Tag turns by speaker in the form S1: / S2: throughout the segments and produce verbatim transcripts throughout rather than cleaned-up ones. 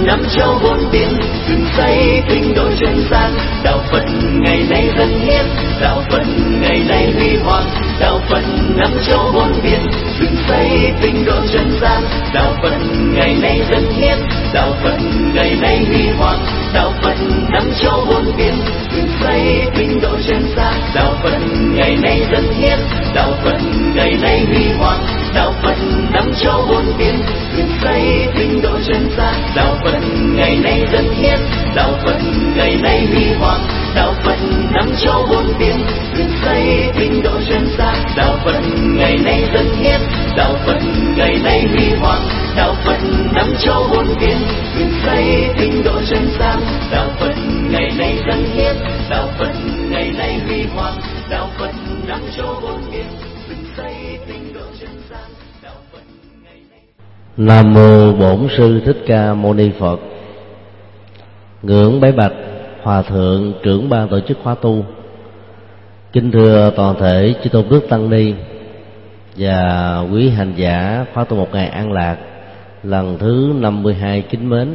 S1: năm châu bốn biển, dựng xây tinh độ chân gian. Đạo Phật ngày nay dân hiến, đạo Phật ngày nay huy hoàng. Đạo Phật năm châu bốn biển, dựng xây tinh độ chân gian. Đạo Phật ngày nay dân hiến, đạo Phật ngày nay huy hoàng. Đạo Phật năm châu bốn biển, dựng xây tinh độ chân gian. Đạo Phật ngày nay dân hiến, đạo Phật ngày nay huy hoàng. Đạo Phật năm châu bốn biển, dựng xây tinh độ chân gian. Đạo Phật ngày nay dân hiến, đạo Phật ngày nay huy hoàng. Đạo Phật năm châu bốn biển, dựng xây tinh độ chân gian. Đạo Phật ngày nay dân hiến, đạo Phật ngày nay huy hoàng. Đạo Phật năm châu bốn biển, dựng xây tinh độ chân gian. Đạo Phật ngày nay dân hiến, đạo Phật ngày nay huy hoàng. Đạo Phật năm châu bốn biển, dựng xây tinh độ chân gian. Đạo Phật ngày nay.
S2: Nam mô Bổn Sư Thích Ca Mâu Ni Phật. Ngưỡng bái bạch Hòa thượng trưởng ban tổ chức khóa tu. Kính thưa toàn thể chư tôn đức tăng ni và quý hành giả khóa tu một ngày an lạc lần thứ năm mươi hai kính mến.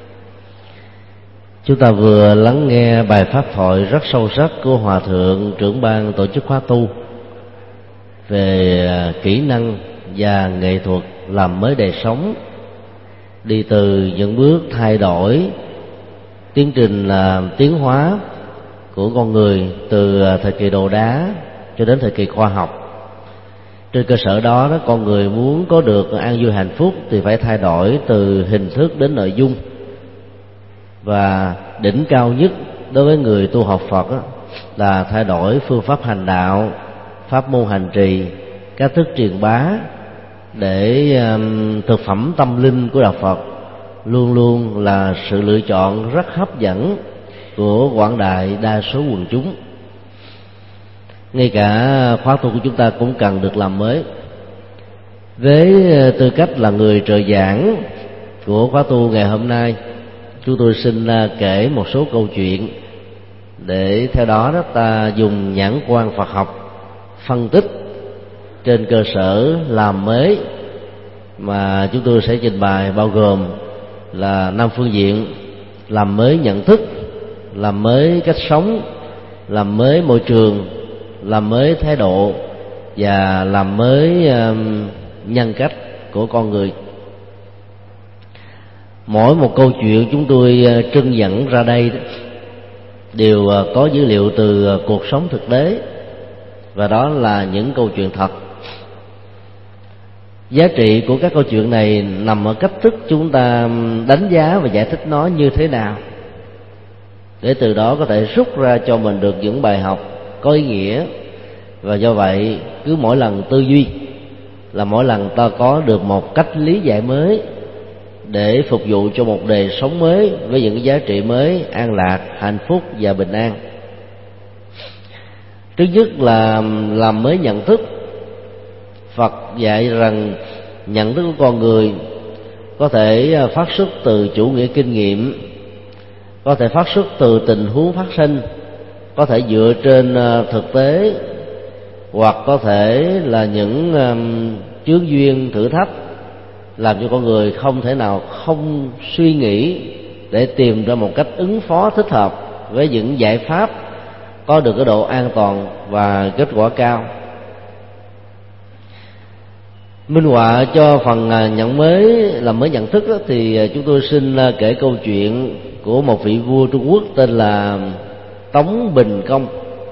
S2: Chúng ta vừa lắng nghe bài pháp thoại rất sâu sắc của Hòa thượng trưởng ban tổ chức khóa tu về kỹ năng và nghệ thuật làm mới đời sống, đi từ những bước thay đổi tiến trình là tiến hóa của con người từ thời kỳ đồ đá cho đến thời kỳ khoa học. Trên cơ sở đó, đó con người muốn có được an vui hạnh phúc thì phải thay đổi từ hình thức đến nội dung. Và đỉnh cao nhất đối với người tu học Phật đó, là thay đổi phương pháp hành đạo, pháp môn hành trì, cách thức truyền bá, để um, thực phẩm tâm linh của đạo Phật luôn luôn là sự lựa chọn rất hấp dẫn của quảng đại đa số quần chúng. Ngay cả khóa tu của chúng ta cũng cần được làm mới. Với tư cách là người trợ giảng của khóa tu ngày hôm nay, chúng tôi xin kể một số câu chuyện để theo đó, đó ta dùng nhãn quan Phật học phân tích trên cơ sở làm mới mà chúng tôi sẽ trình bày, bao gồm là năm phương diện: làm mới nhận thức, làm mới cách sống, làm mới môi trường, làm mới thái độ và làm mới um, nhân cách của con người. Mỗi một câu chuyện chúng tôi trưng dẫn ra đây đó, đều có dữ liệu từ cuộc sống thực tế, và đó là những câu chuyện thật. Giá trị của các câu chuyện này nằm ở cách thức chúng ta đánh giá và giải thích nó như thế nào, để từ đó có thể rút ra cho mình được những bài học có ý nghĩa. Và do vậy, cứ mỗi lần tư duy là mỗi lần ta có được một cách lý giải mới để phục vụ cho một đời sống mới với những giá trị mới, an lạc, hạnh phúc và bình an. Thứ nhất là làm mới nhận thức. Phật dạy rằng nhận thức của con người có thể phát xuất từ chủ nghĩa kinh nghiệm, có thể phát xuất từ tình huống phát sinh, có thể dựa trên thực tế, hoặc có thể là những chướng duyên thử thách làm cho con người không thể nào không suy nghĩ để tìm ra một cách ứng phó thích hợp với những giải pháp có được cái độ an toàn và kết quả cao. Minh họa cho phần nhận mới làm mới nhận thức đó, thì chúng tôi xin kể câu chuyện của một vị vua Trung Quốc tên là Tống Bình Công.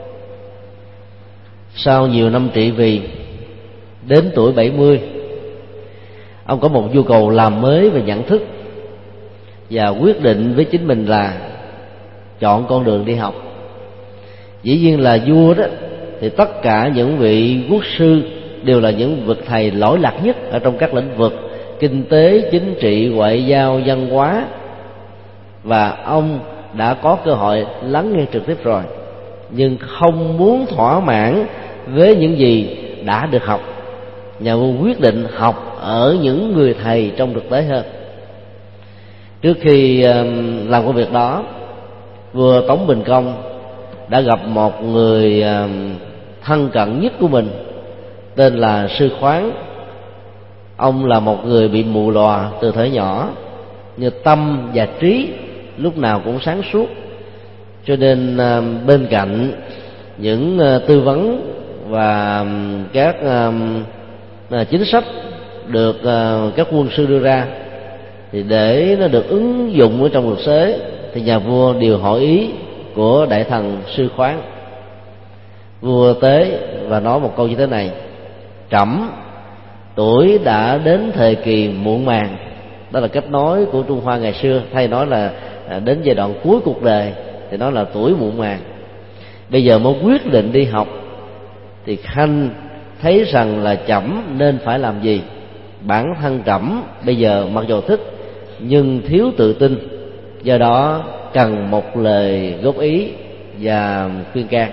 S2: Sau nhiều năm trị vì, đến tuổi bảy mươi, ông có một nhu cầu làm mới về nhận thức và quyết định với chính mình là chọn con đường đi học. Dĩ nhiên là vua đó thì tất cả những vị quốc sư đều là những bậc thầy lỗi lạc nhất ở trong các lĩnh vực kinh tế, chính trị, ngoại giao, văn hóa, và ông đã có cơ hội lắng nghe trực tiếp rồi, nhưng không muốn thỏa mãn với những gì đã được học. Nhà vua quyết định học ở những người thầy trong thực tế hơn. Trước khi làm công việc đó, vua Tống Bình Công đã gặp một người thân cận nhất của mình, tên là Sư Khoáng. Ông là một người bị mù lòa từ thời nhỏ, như tâm và trí lúc nào cũng sáng suốt. Cho nên bên cạnh những tư vấn và các chính sách được các quân sư đưa ra, thì để nó được ứng dụng ở trong cuộc sống, thì nhà vua điều hỏi ý của đại thần Sư Khoáng. Vua tới và nói một câu như thế này: trẫm tuổi đã đến thời kỳ muộn màng. Đó là cách nói của Trung Hoa ngày xưa, thay nói là đến giai đoạn cuối cuộc đời thì nói là tuổi muộn màng. Bây giờ mới quyết định đi học thì khanh thấy rằng là trẫm nên phải làm gì. Bản thân trẫm bây giờ mặc dù thích nhưng thiếu tự tin, do đó cần một lời góp ý và khuyên can.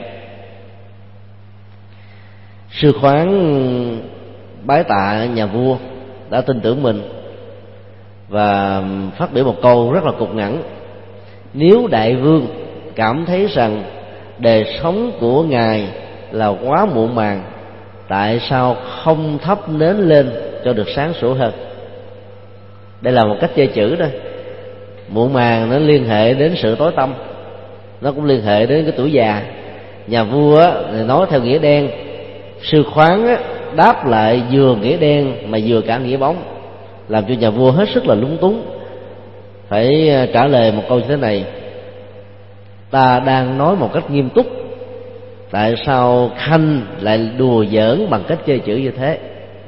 S2: Sư Khoáng bái tạ nhà vua đã tin tưởng mình và phát biểu một câu rất là cục ngẩng: nếu đại vương cảm thấy rằng đời sống của ngài là quá muộn màng, tại sao không thắp nến lên cho được sáng sủa hơn? Đây là một cách chơi chữ đó. Muộn màng nó liên hệ đến sự tối tăm, nó cũng liên hệ đến cái tuổi già. Nhà vua á, nói theo nghĩa đen, Sư Khoáng á, đáp lại vừa nghĩa đen mà vừa cả nghĩa bóng, làm cho nhà vua hết sức là lúng túng, phải trả lời một câu như thế này: ta đang nói một cách nghiêm túc, tại sao khanh lại đùa giỡn bằng cách chơi chữ như thế?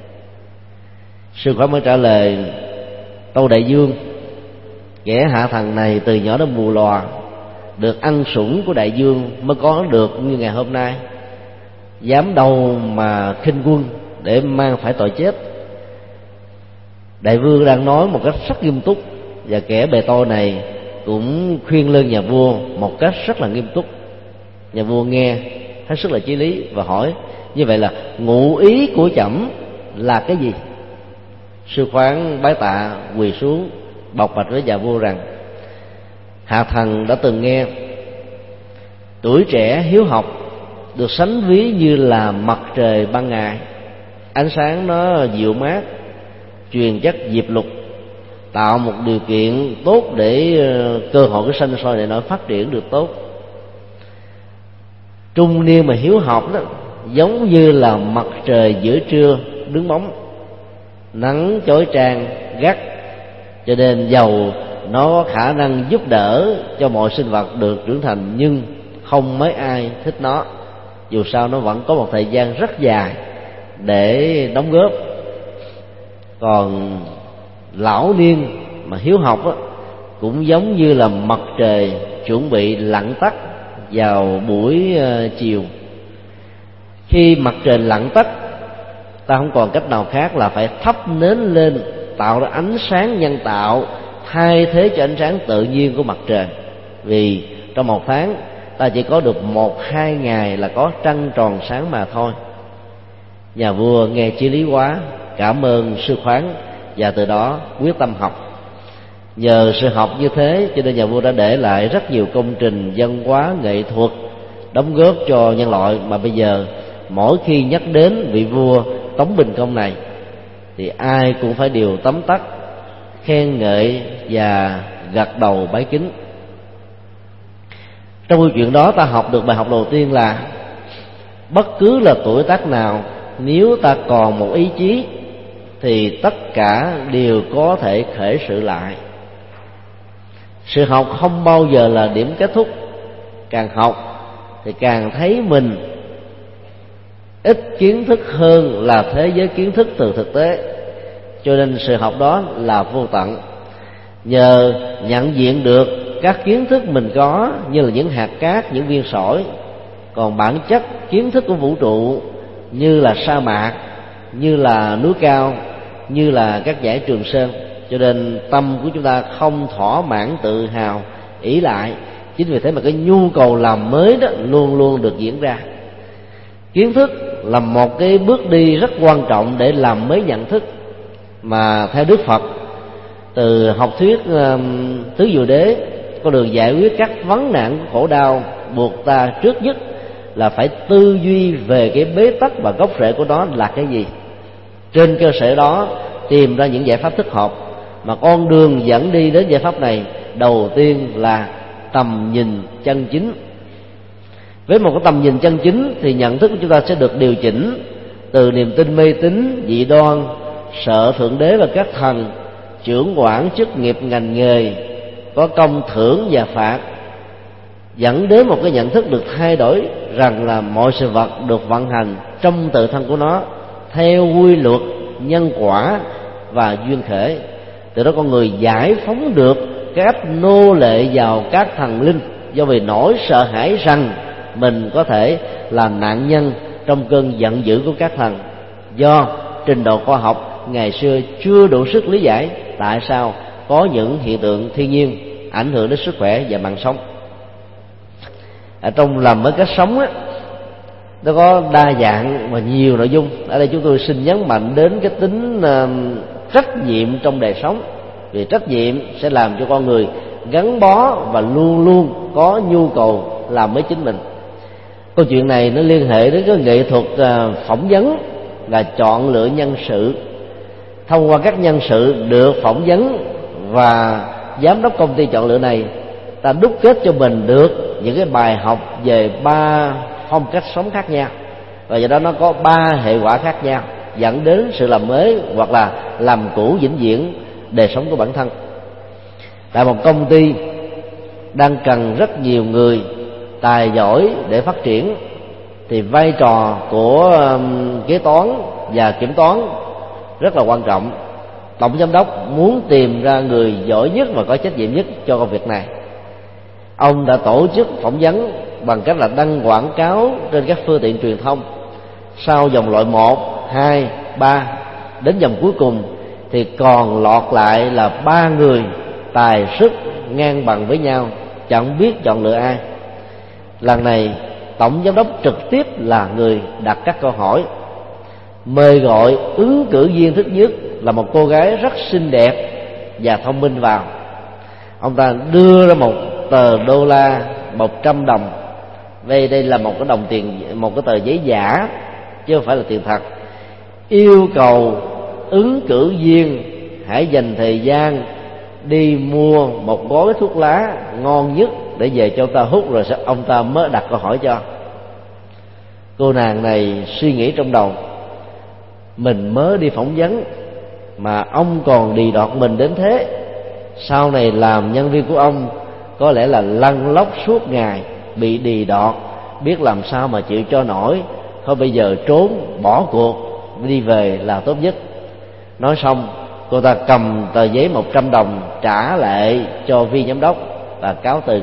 S2: Sư Khoáng mới trả lời: tâu đại vương, kẻ hạ thần này từ nhỏ đến mù lòa, được ăn sủng của đại vương mới có được như ngày hôm nay, dám đâu mà khinh quân để mang phải tội chết. Đại vương đang nói một cách rất nghiêm túc, và kẻ bề tôi này cũng khuyên lơn nhà vua một cách rất là nghiêm túc. Nhà vua nghe hết sức là chí lý và hỏi: như vậy là ngụ ý của trẫm là cái gì? Sư Khoáng bái tạ quỳ xuống bộc bạch với nhà vua rằng: hạ thần đã từng nghe tuổi trẻ hiếu học được sánh ví như là mặt trời ban ngày, ánh sáng nó dịu mát, truyền chất diệp lục, tạo một điều kiện tốt để cơ hội cái sanh sôi này nó phát triển được tốt. Trung niên mà hiếu học đó giống như là mặt trời giữa trưa đứng bóng, nắng chói chang gắt, cho nên dầu nó có khả năng giúp đỡ cho mọi sinh vật được trưởng thành, nhưng không mấy ai thích nó. Dù sao nó vẫn có một thời gian rất dài để đóng góp. Còn lão niên mà hiếu học á, cũng giống như là mặt trời chuẩn bị lặn tắt vào buổi chiều. Khi mặt trời lặn tắt, ta không còn cách nào khác là phải thắp nến lên, tạo ra ánh sáng nhân tạo thay thế cho ánh sáng tự nhiên của mặt trời. Vì trong một tháng ta chỉ có được một hai ngày là có trăng tròn sáng mà thôi. Nhà vua nghe chí lý quá, cảm ơn Sư Khoáng, và từ đó quyết tâm học. Nhờ sự học như thế cho nên nhà vua đã để lại rất nhiều công trình văn hóa nghệ thuật đóng góp cho nhân loại, mà bây giờ mỗi khi nhắc đến vị vua Tống Bình Công này thì ai cũng phải đều tấm tắc khen ngợi và gật đầu bái kính. Trong câu chuyện đó ta học được bài học đầu tiên là bất cứ là tuổi tác nào, nếu ta còn một ý chí thì tất cả đều có thể khởi sự lại. Sự học không bao giờ là điểm kết thúc. Càng học thì càng thấy mình ít kiến thức hơn là thế giới kiến thức từ thực tế, cho nên sự học đó là vô tận. Nhờ nhận diện được các kiến thức mình có như là những hạt cát, những viên sỏi, còn bản chất kiến thức của vũ trụ như là sa mạc, như là núi cao, như là các dãy Trường Sơn. Cho nên tâm của chúng ta không thỏa mãn tự hào ỷ lại. Chính vì thế mà cái nhu cầu làm mới đó luôn luôn được diễn ra. Kiến thức là một cái bước đi rất quan trọng để làm mới nhận thức, mà theo Đức Phật, từ học thuyết uh, tứ diệu đế, con đường giải quyết các vấn nạn của khổ đau buộc ta trước nhất là phải tư duy về cái bế tắc và gốc rễ của nó là cái gì. Trên cơ sở đó tìm ra những giải pháp thích hợp, mà con đường dẫn đi đến giải pháp này đầu tiên là tầm nhìn chân chính. Với một cái tầm nhìn chân chính thì nhận thức của chúng ta sẽ được điều chỉnh từ niềm tin mê tín, dị đoan, sợ thượng đế và các thần, trưởng quản chức nghiệp ngành nghề, có công thưởng và phạt, dẫn đến một cái nhận thức được thay đổi rằng là mọi sự vật được vận hành trong tự thân của nó theo quy luật nhân quả và duyên khởi. Từ đó con người giải phóng được cái cách nô lệ vào các thần linh, do vì nỗi sợ hãi rằng mình có thể là nạn nhân trong cơn giận dữ của các thần, do trình độ khoa học ngày xưa chưa đủ sức lý giải tại sao có những hiện tượng thiên nhiên ảnh hưởng đến sức khỏe và mạng sống. Ở trong làm mới cách sống á, nó có đa dạng và nhiều nội dung. Ở đây chúng tôi xin nhấn mạnh đến cái tính uh, trách nhiệm trong đời sống, vì trách nhiệm sẽ làm cho con người gắn bó và luôn luôn có nhu cầu làm với chính mình. Câu chuyện này nó liên hệ đến cái nghệ thuật uh, phỏng vấn là chọn lựa nhân sự. Thông qua các nhân sự được phỏng vấn và giám đốc công ty chọn lựa này, ta đúc kết cho mình được những cái bài học về ba phong cách sống khác nhau, và do đó nó có ba hệ quả khác nhau dẫn đến sự làm mới hoặc là làm cũ vĩnh viễn đời sống của bản thân. Tại một công ty đang cần rất nhiều người tài giỏi để phát triển, thì vai trò của kế toán và kiểm toán rất là quan trọng. Tổng giám đốc muốn tìm ra người giỏi nhất và có trách nhiệm nhất cho công việc này. Ông đã tổ chức phỏng vấn bằng cách là đăng quảng cáo trên các phương tiện truyền thông. Sau vòng loại một, hai, ba đến vòng cuối cùng thì còn lọt lại là ba người tài sức ngang bằng với nhau, chẳng biết chọn lựa ai. Lần này tổng giám đốc trực tiếp là người đặt các câu hỏi, mời gọi ứng cử viên thứ nhất là một cô gái rất xinh đẹp và thông minh vào. Ông ta đưa ra một tờ đô la một trăm đồng. Đây đây là một cái đồng tiền, một cái tờ giấy giả chứ không phải là tiền thật. Yêu cầu ứng cử viên hãy dành thời gian đi mua một gói thuốc lá ngon nhất để về cho ông ta hút, rồi ông ta mới đặt câu hỏi cho. Cô nàng này suy nghĩ trong đầu, mình mới đi phỏng vấn mà ông còn đì đọt mình đến thế, sau này làm nhân viên của ông có lẽ là lăn lóc suốt ngày, bị đì đọt, biết làm sao mà chịu cho nổi. Thôi bây giờ trốn bỏ cuộc đi về là tốt nhất. Nói xong, cô ta cầm tờ giấy một trăm đồng trả lại cho viên giám đốc và cáo từ.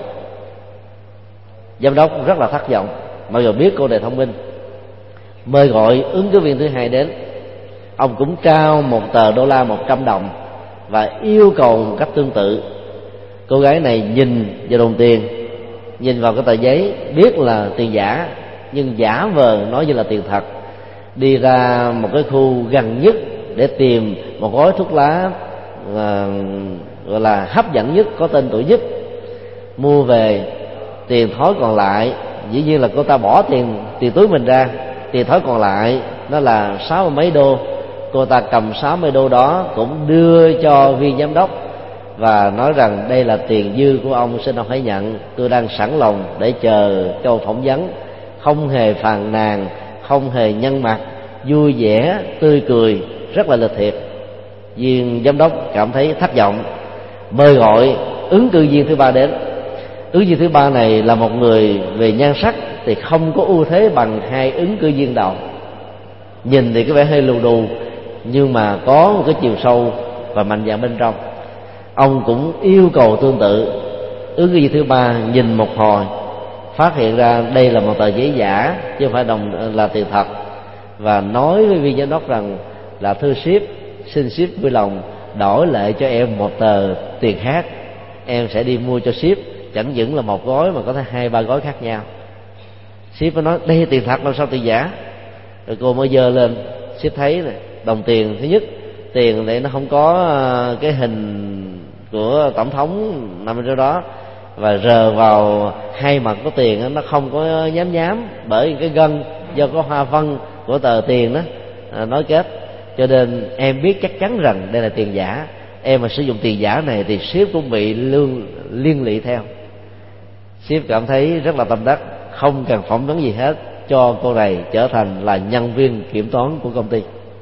S2: Giám đốc rất là thất vọng, mặc dù biết cô này thông minh, mời gọi ứng cử viên thứ hai đến. Ông cũng trao một tờ đô la một trăm đồng và yêu cầu một cách tương tự. Cô gái này nhìn vào đồng tiền, nhìn vào cái tờ giấy, biết là tiền giả nhưng giả vờ nói như là tiền thật, đi ra một cái khu gần nhất để tìm một gói thuốc lá uh, gọi là hấp dẫn nhất, có tên tuổi nhất, mua về. Tiền thối còn lại, dĩ nhiên là cô ta bỏ tiền tiền túi mình ra, tiền thối còn lại nó là sáu mươi mấy đô. Cô ta cầm sáu mươi đô đó cũng đưa cho viên giám đốc và nói rằng đây là tiền dư của ông, xin ông hãy nhận, tôi đang sẵn lòng để chờ câu phỏng vấn. Không hề phàn nàn, không hề nhăn mặt, vui vẻ tươi cười, rất là lịch thiệp. Viên giám đốc cảm thấy thất vọng, mời gọi ứng cử viên thứ ba đến. Ứng viên thứ ba này là một người về nhan sắc thì không có ưu thế bằng hai ứng cử viên đầu. Nhìn thì có vẻ hơi lù đù, nhưng mà có một cái chiều sâu và mạnh dạn bên trong. Ông cũng yêu cầu tương tự. Ứng cử viên thứ ba nhìn một hồi, phát hiện ra đây là một tờ giấy giả chứ không phải đồng là tiền thật, và nói với viên giám đốc rằng là thưa sếp, xin sếp vui lòng đổi lại cho em một tờ tiền khác, em sẽ đi mua cho sếp, chẳng những là một gói mà có thể hai ba gói khác nhau. Sếp mới nói đây là tiền thật, làm sao tiền giả? Rồi cô mới giơ lên, sếp thấy này, đồng tiền thứ nhất, tiền này nó không có cái hình của tổng thống nằm trong đó, và rờ vào hai mặt của tiền nó không có nhám nhám, bởi cái gân do có hoa văn của tờ tiền đó à, nối kết, cho nên em biết chắc chắn rằng đây là tiền giả. em mà sử dụng tiền giả này thì sếp cũng bị lương liên lụy theo. Sếp cảm thấy rất là tâm đắc, không cần phỏng vấn gì hết, cho cô này trở thành là nhân viên kiểm toán của công ty.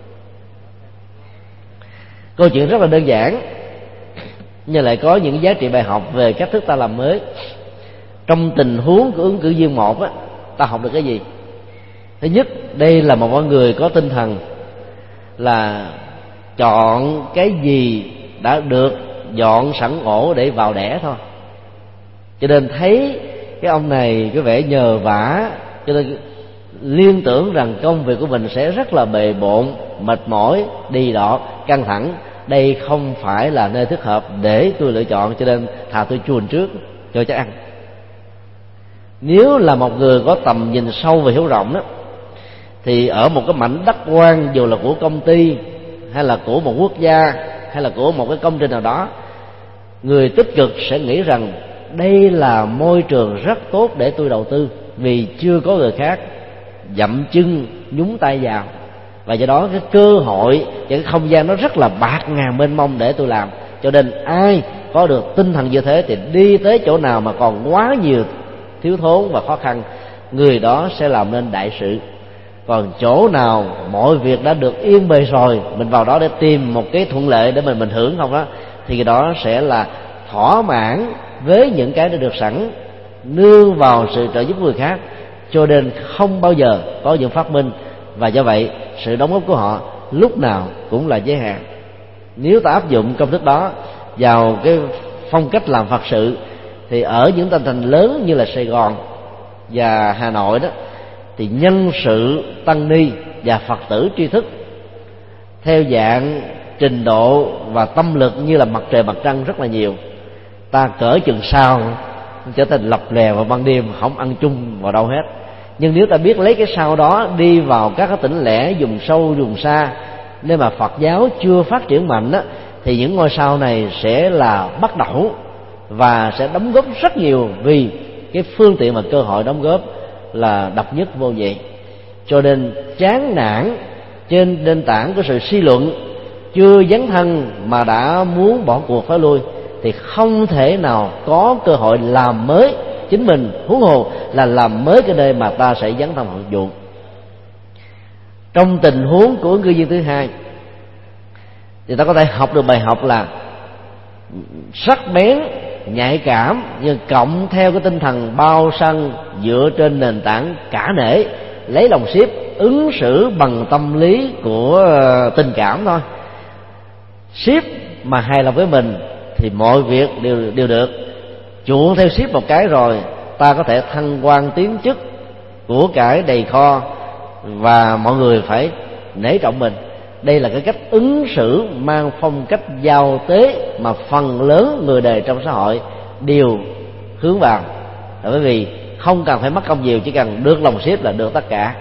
S2: Câu chuyện rất là đơn giản, nhưng lại có những giá trị bài học về cách thức ta làm mới. Trong tình huống của ứng cử viên một á, ta học được cái gì? Thứ nhất, đây là một con người có tinh thần là chọn cái gì đã được dọn sẵn ổ để vào đẻ thôi. Cho nên thấy cái ông này có vẻ nhờ vả, cho nên liên tưởng rằng công việc của mình sẽ rất là bề bộn, mệt mỏi, đi đọt, căng thẳng. Đây không phải là nơi thích hợp để tôi lựa chọn, cho nên thà tôi chuồn trước cho chắc ăn. Nếu là một người có tầm nhìn sâu và hiểu rộng đó, thì ở một cái mảnh đất quan, dù là của công ty hay là của một quốc gia hay là của một cái công trình nào đó, người tích cực sẽ nghĩ rằng đây là môi trường rất tốt để tôi đầu tư, vì chưa có người khác dậm chân nhúng tay vào, và do đó cái cơ hội, cái không gian nó rất là bạt ngàn mênh mông để tôi làm. Cho nên ai có được tinh thần như thế thì đi tới chỗ nào mà còn quá nhiều thiếu thốn và khó khăn, người đó sẽ làm nên đại sự. Còn chỗ nào mọi việc đã được yên bề rồi, mình vào đó để tìm một cái thuận lợi để mình mình hưởng không đó, thì cái đó sẽ là thỏa mãn với những cái đã được sẵn, nương vào sự trợ giúp của người khác, cho nên không bao giờ có những phát minh. Và do vậy sự đóng góp của họ lúc nào cũng là giới hạn. Nếu ta áp dụng công thức đó vào cái phong cách làm Phật sự, thì ở những tỉnh thành lớn như là Sài Gòn và Hà Nội đó, thì nhân sự tăng ni và Phật tử tri thức theo dạng trình độ và tâm lực như là mặt trời mặt trăng rất là nhiều. Ta cỡ chừng sao trở thành lập lè vào ban đêm, không ăn chung vào đâu hết. Nhưng nếu ta biết lấy cái sao đó đi vào các cái tỉnh lẻ, vùng sâu vùng xa, nơi mà Phật giáo chưa phát triển mạnh á, thì những ngôi sao này sẽ là bắt đầu và sẽ đóng góp rất nhiều, vì cái phương tiện và cơ hội đóng góp là độc nhất vô nhị. Cho nên chán nản trên nền tảng của sự suy luận, chưa dấn thân mà đã muốn bỏ cuộc phá lui, thì không thể nào có cơ hội làm mới chính mình, huống hồ là làm mới cái nơi mà ta sẽ dấn thân phục vụ. Trong tình huống của ứng cử viên thứ hai, thì ta có thể học được bài học là sắc bén, nhạy cảm, nhưng cộng theo cái tinh thần bao sân, dựa trên nền tảng cả nể, lấy lòng siếp, ứng xử bằng tâm lý của tình cảm thôi. Siếp mà hài lòng với mình thì mọi việc đều đều được. Chuộng theo siếp một cái rồi, ta có thể thăng quan tiến chức, của cải đầy kho, và mọi người phải nể trọng mình. Đây là cái cách ứng xử mang phong cách giao tế mà phần lớn người đời trong xã hội đều hướng vào. Là bởi vì không cần phải mất công nhiều, chỉ cần được lòng siếp là được tất cả.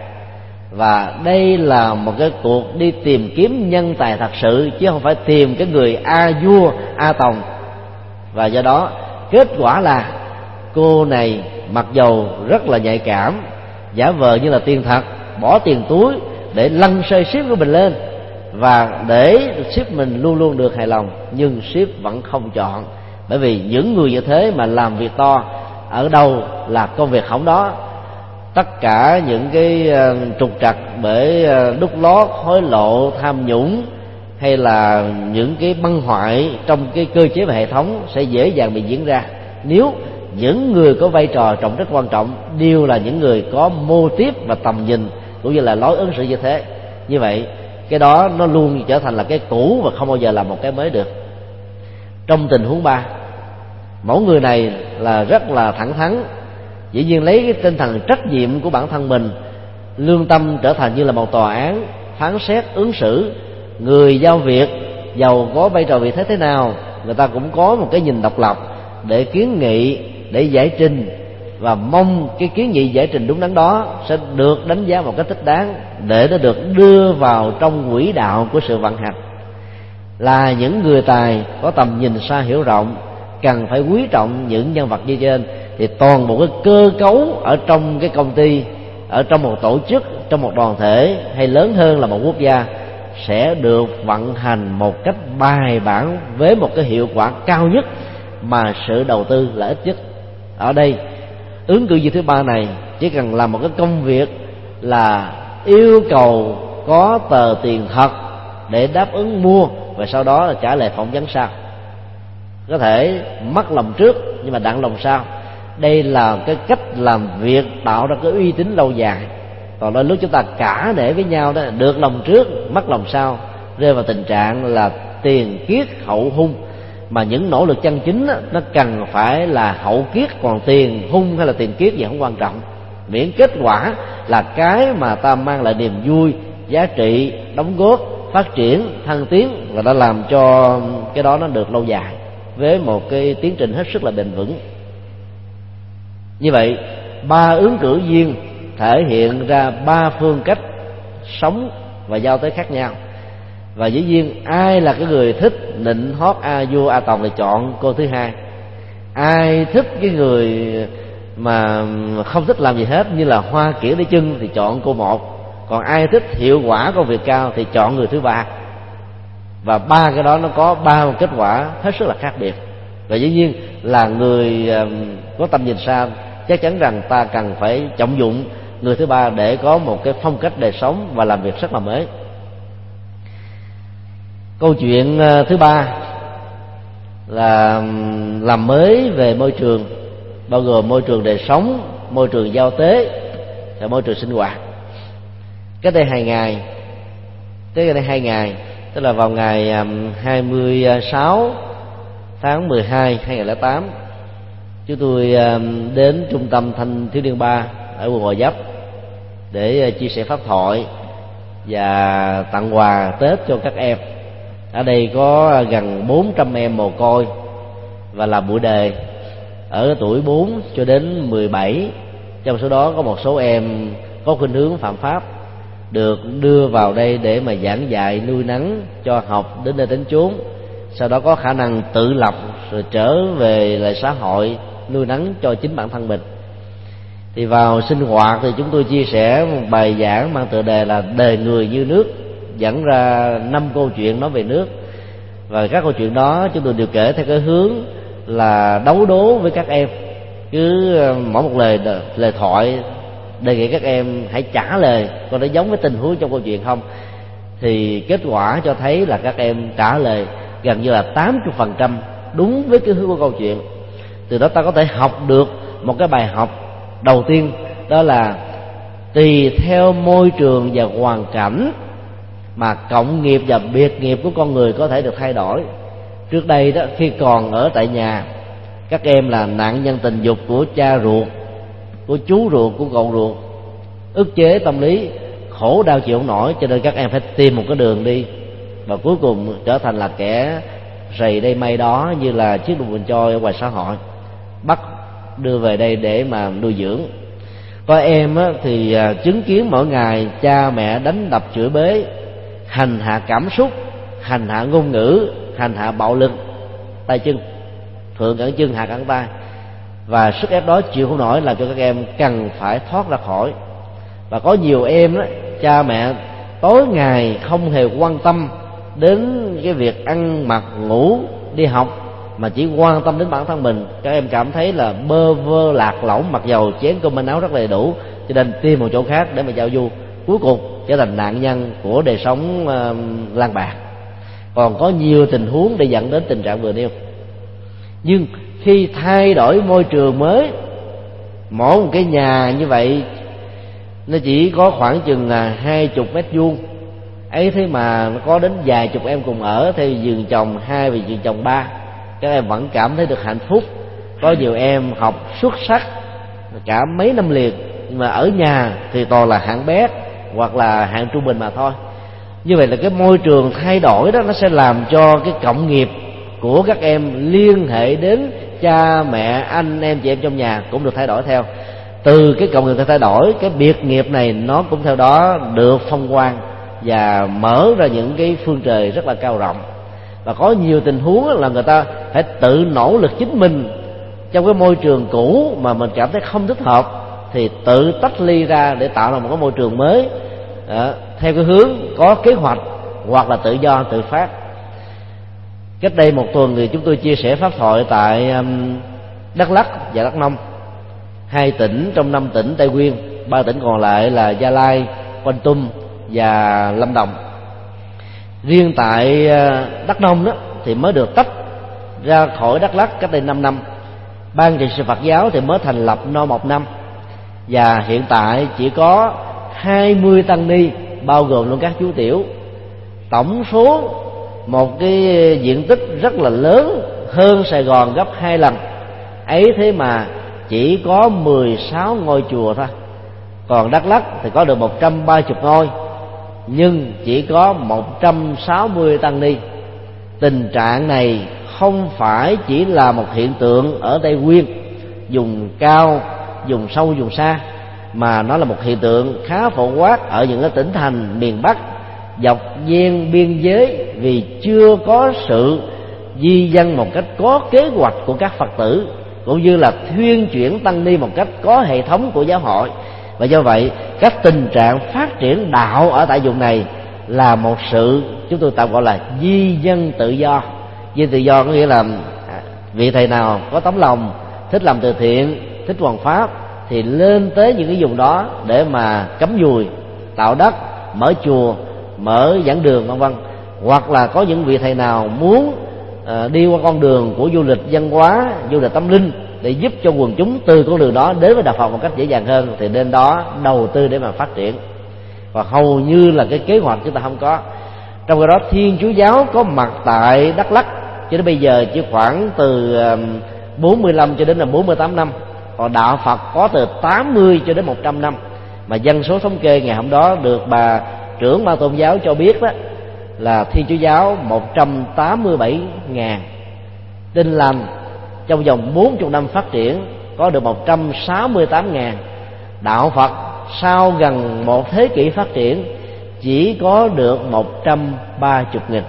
S2: Và đây là một cái cuộc đi tìm kiếm nhân tài thật sự, chứ không phải tìm cái người a vua a tòng. Và do đó kết quả là cô này mặc dầu rất là nhạy cảm, giả vờ như là tiền thật, bỏ tiền túi để lăn xơi ship của mình lên, và để ship mình luôn luôn được hài lòng, nhưng ship vẫn không chọn. Bởi vì những người như thế mà làm việc to, ở đâu là công việc hỏng đó. Tất cả những cái trục trặc bởi đút lót, hối lộ, tham nhũng, hay là những cái băng hoại trong cái cơ chế và hệ thống sẽ dễ dàng bị diễn ra nếu những người có vai trò trọng rất quan trọng đều là những người có mô típ và tầm nhìn cũng như là lối ứng xử như thế. Như vậy cái đó nó luôn trở thành là cái cũ và không bao giờ là một cái mới được. Trong tình huống ba, mẫu người này là rất là thẳng thắn, dĩ nhiên lấy cái tinh thần trách nhiệm của bản thân mình, lương tâm trở thành như là một tòa án phán xét ứng xử. Người giao việc giàu có vai trò vị thế thế nào, người ta cũng có một cái nhìn độc lập để kiến nghị, để giải trình, và mong cái kiến nghị giải trình đúng đắn đó sẽ được đánh giá một cách thích đáng, để nó được đưa vào trong quỹ đạo của sự vận hành. Là những người tài có tầm nhìn xa hiểu rộng, cần phải quý trọng những nhân vật như trên, thì toàn bộ cái cơ cấu ở trong cái công ty, ở trong một tổ chức, trong một đoàn thể, hay lớn hơn là một quốc gia, sẽ được vận hành một cách bài bản với một cái hiệu quả cao nhất mà sự đầu tư là ít nhất. Ở đây ứng cử viên thứ ba này chỉ cần làm một cái công việc là yêu cầu có tờ tiền thật để đáp ứng mua, và sau đó là trả lời phỏng vấn sau. Có thể mất lòng trước nhưng mà đặng lòng sau. Đây là cái cách làm việc tạo ra cái uy tín lâu dài. Còn đôi lúc chúng ta cả để với nhau đó, được lòng trước mất lòng sau, rơi vào tình trạng là tiền kiết hậu hung. Mà những nỗ lực chân chính đó, nó cần phải là hậu kiết, còn tiền hung hay là tiền kiết gì không quan trọng, miễn kết quả là cái mà ta mang lại niềm vui, giá trị, đóng góp, phát triển, thăng tiến, và đã làm cho cái đó nó được lâu dài với một cái tiến trình hết sức là bền vững. Như vậy, ba ứng cử viên thể hiện ra ba phương cách sống và giao tế khác nhau. Và dĩ nhiên ai là cái người thích nịnh hót a vua a tòng thì chọn cô thứ hai. Ai thích cái người mà không thích làm gì hết như là hoa kiển đi chân thì chọn cô một. Còn ai thích hiệu quả công việc cao thì chọn người thứ ba. Và ba cái đó nó có ba kết quả hết sức là khác biệt. Và dĩ nhiên là người có tầm nhìn xa chắc chắn rằng ta cần phải trọng dụng người thứ ba để có một cái phong cách đời sống và làm việc rất là mới. Câu chuyện thứ ba là làm mới về môi trường, bao gồm môi trường đời sống, môi trường giao tế và môi trường sinh hoạt. Cách đây hai ngày, tới đây hai ngày, tức là vào ngày hai mươi sáu tháng mười hai hai nghìn lẻ tám, chúng tôi đến trung tâm thanh thiếu niên ba ở quận Gò Vấp để chia sẻ pháp thoại và tặng quà Tết cho các em. Ở đây có gần bốn trăm em mồ côi và làm buổi đề ở tuổi bốn cho đến mười bảy. Trong số đó có một số em có khuynh hướng phạm pháp, được đưa vào đây để mà giảng dạy nuôi nấng cho học đến nơi đến chốn, sau đó có khả năng tự lập rồi trở về lại xã hội nuôi nấng cho chính bản thân mình. Thì vào sinh hoạt thì chúng tôi chia sẻ một bài giảng mang tựa đề là Đời người như nước, dẫn ra năm câu chuyện nói về nước. Và các câu chuyện đó chúng tôi đều kể theo cái hướng là đấu đố với các em. Cứ mỗi một lời lời thoại đề nghị các em hãy trả lời coi nó giống với tình huống trong câu chuyện không. Thì kết quả cho thấy là các em trả lời gần như là tám mươi phần trăm đúng với cái hướng của câu chuyện. Từ đó ta có thể học được một cái bài học đầu tiên, đó là tùy theo môi trường và hoàn cảnh mà cộng nghiệp và biệt nghiệp của con người có thể được thay đổi. Trước đây đó, khi còn ở tại nhà, các em là nạn nhân tình dục của cha ruột, của chú ruột, của cậu ruột, ức chế tâm lý, khổ đau chịu không nổi, cho nên các em phải tìm một cái đường đi, và cuối cùng trở thành là kẻ rầy đây may đó, như là chiếc đùng bình trôi ở ngoài xã hội, bắt đưa về đây để mà nuôi dưỡng. Có em á, thì chứng kiến mỗi ngày cha mẹ đánh đập chửi bới, hành hạ cảm xúc, hành hạ ngôn ngữ, hành hạ bạo lực, tay chân, thượng cẳng chân hạ cẳng tay, và sức ép đó chịu không nổi, làm cho các em cần phải thoát ra khỏi. Và có nhiều em đó, cha mẹ tối ngày không hề quan tâm đến cái việc ăn mặc ngủ đi học, mà chỉ quan tâm đến bản thân mình. Các em cảm thấy là bơ vơ lạc lõng, mặc dầu chén cơm manh áo rất đầy đủ, cho nên tìm một chỗ khác để mà giao du, cuối cùng trở thành nạn nhân của đời sống uh, lang bạc. Còn có nhiều tình huống để dẫn đến tình trạng vừa nêu. Nhưng khi thay đổi môi trường mới, mỗi một cái nhà như vậy nó chỉ có khoảng chừng là hai chục mét vuông ấy, thế mà nó có đến vài chục em cùng ở theo giường chồng hai và giường chồng ba. Các em vẫn cảm thấy được hạnh phúc. Có nhiều em học xuất sắc cả mấy năm liền, nhưng mà ở nhà thì toàn là hạng bé hoặc là hạng trung bình mà thôi. Như vậy là cái môi trường thay đổi đó, nó sẽ làm cho cái cộng nghiệp của các em liên hệ đến cha mẹ, anh em, chị em trong nhà cũng được thay đổi theo. Từ cái cộng nghiệp thay đổi, cái biệt nghiệp này nó cũng theo đó được phong quang và mở ra những cái phương trời rất là cao rộng. Và có nhiều tình huống là người ta phải tự nỗ lực chính mình trong cái môi trường cũ mà mình cảm thấy không thích hợp, thì tự tách ly ra để tạo ra một cái môi trường mới, à, theo cái hướng có kế hoạch hoặc là tự do tự phát. Cách đây một tuần thì chúng tôi chia sẻ pháp thoại tại um, Đắk Lắk và Đắk Nông, hai tỉnh trong năm tỉnh Tây Nguyên, ba tỉnh còn lại là Gia Lai, Kon Tum và Lâm Đồng. Riêng tại uh, Đắk Nông đó thì mới được tách ra khỏi Đắk Lắk cách đây năm năm. Ban trị sự Phật giáo thì mới thành lập no một năm, và hiện tại chỉ có hai mươi tăng ni, bao gồm luôn các chú tiểu. Tổng số một cái diện tích rất là lớn, hơn Sài Gòn gấp hai lần ấy, thế mà chỉ có mười sáu ngôi chùa thôi. Còn Đắk Lắk thì có được một trăm ba mươi ngôi, nhưng chỉ có một trăm sáu mươi tăng ni. Tình trạng này không phải chỉ là một hiện tượng ở Tây Nguyên, vùng cao, vùng sâu, vùng xa, mà nó là một hiện tượng khá phổ quát ở những cái tỉnh thành miền Bắc dọc ven biên giới, vì chưa có sự di dân một cách có kế hoạch của các Phật tử, cũng như là thuyên chuyển tăng ni một cách có hệ thống của giáo hội. Và do vậy các tình trạng phát triển đạo ở tại vùng này là một sự chúng tôi tạm gọi là di dân tự do. Di tự do có nghĩa là vị thầy nào có tấm lòng thích làm từ thiện, thích hoằng pháp thì lên tới những cái vùng đó để mà cắm dùi, tạo đất, mở chùa, mở giảng đường vân vân. Hoặc là có những vị thầy nào muốn uh, đi qua con đường của du lịch văn hóa, du lịch tâm linh để giúp cho quần chúng từ con đường đó đến với đạo Phật một cách dễ dàng hơn, thì đến đó đầu tư để mà phát triển. Và hầu như là cái kế hoạch chúng ta không có. Trong cái đó Thiên Chúa giáo có mặt tại Đắk Lắk cho đến bây giờ chỉ khoảng từ bốn mươi lăm cho đến là bốn mươi tám năm, còn đạo Phật có từ tám mươi cho đến một trăm năm. Mà dân số thống kê ngày hôm đó được bà trưởng ban tôn giáo cho biết đó là Thiên Chúa giáo một trăm tám mươi bảy ngàn, Tin Lành trong vòng bốn mươi năm phát triển có được một trăm sáu mươi tám ngàn. Đạo Phật sau gần một thế kỷ phát triển chỉ có được một trăm ba mươi nghìn.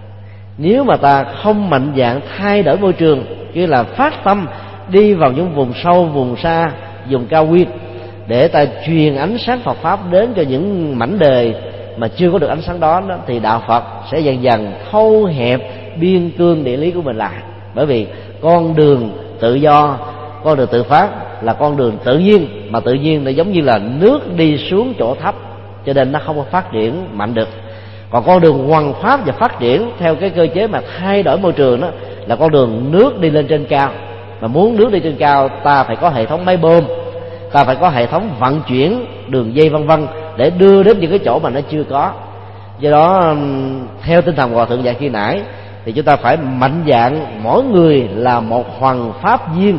S2: Nếu mà ta không mạnh dạn thay đổi môi trường, như là phát tâm đi vào những vùng sâu, vùng xa, vùng cao nguyên, để ta truyền ánh sáng Phật pháp đến cho những mảnh đời mà chưa có được ánh sáng đó, đó thì đạo Phật sẽ dần dần thâu hẹp biên cương địa lý của mình lại. Bởi vì con đường tự do, con đường tự phát là con đường tự nhiên, mà tự nhiên nó giống như là nước đi xuống chỗ thấp, cho nên nó không có phát triển mạnh được. Còn con đường hoằng pháp và phát triển theo cái cơ chế mà thay đổi môi trường đó là con đường nước đi lên trên cao. Mà muốn nước đi trên cao, ta phải có hệ thống máy bơm, ta phải có hệ thống vận chuyển đường dây vân vân để đưa đến những cái chỗ mà nó chưa có. Do đó theo tinh thần Hòa Thượng dạy khi nãy thì chúng ta phải mạnh dạn mỗi người là một hoằng pháp viên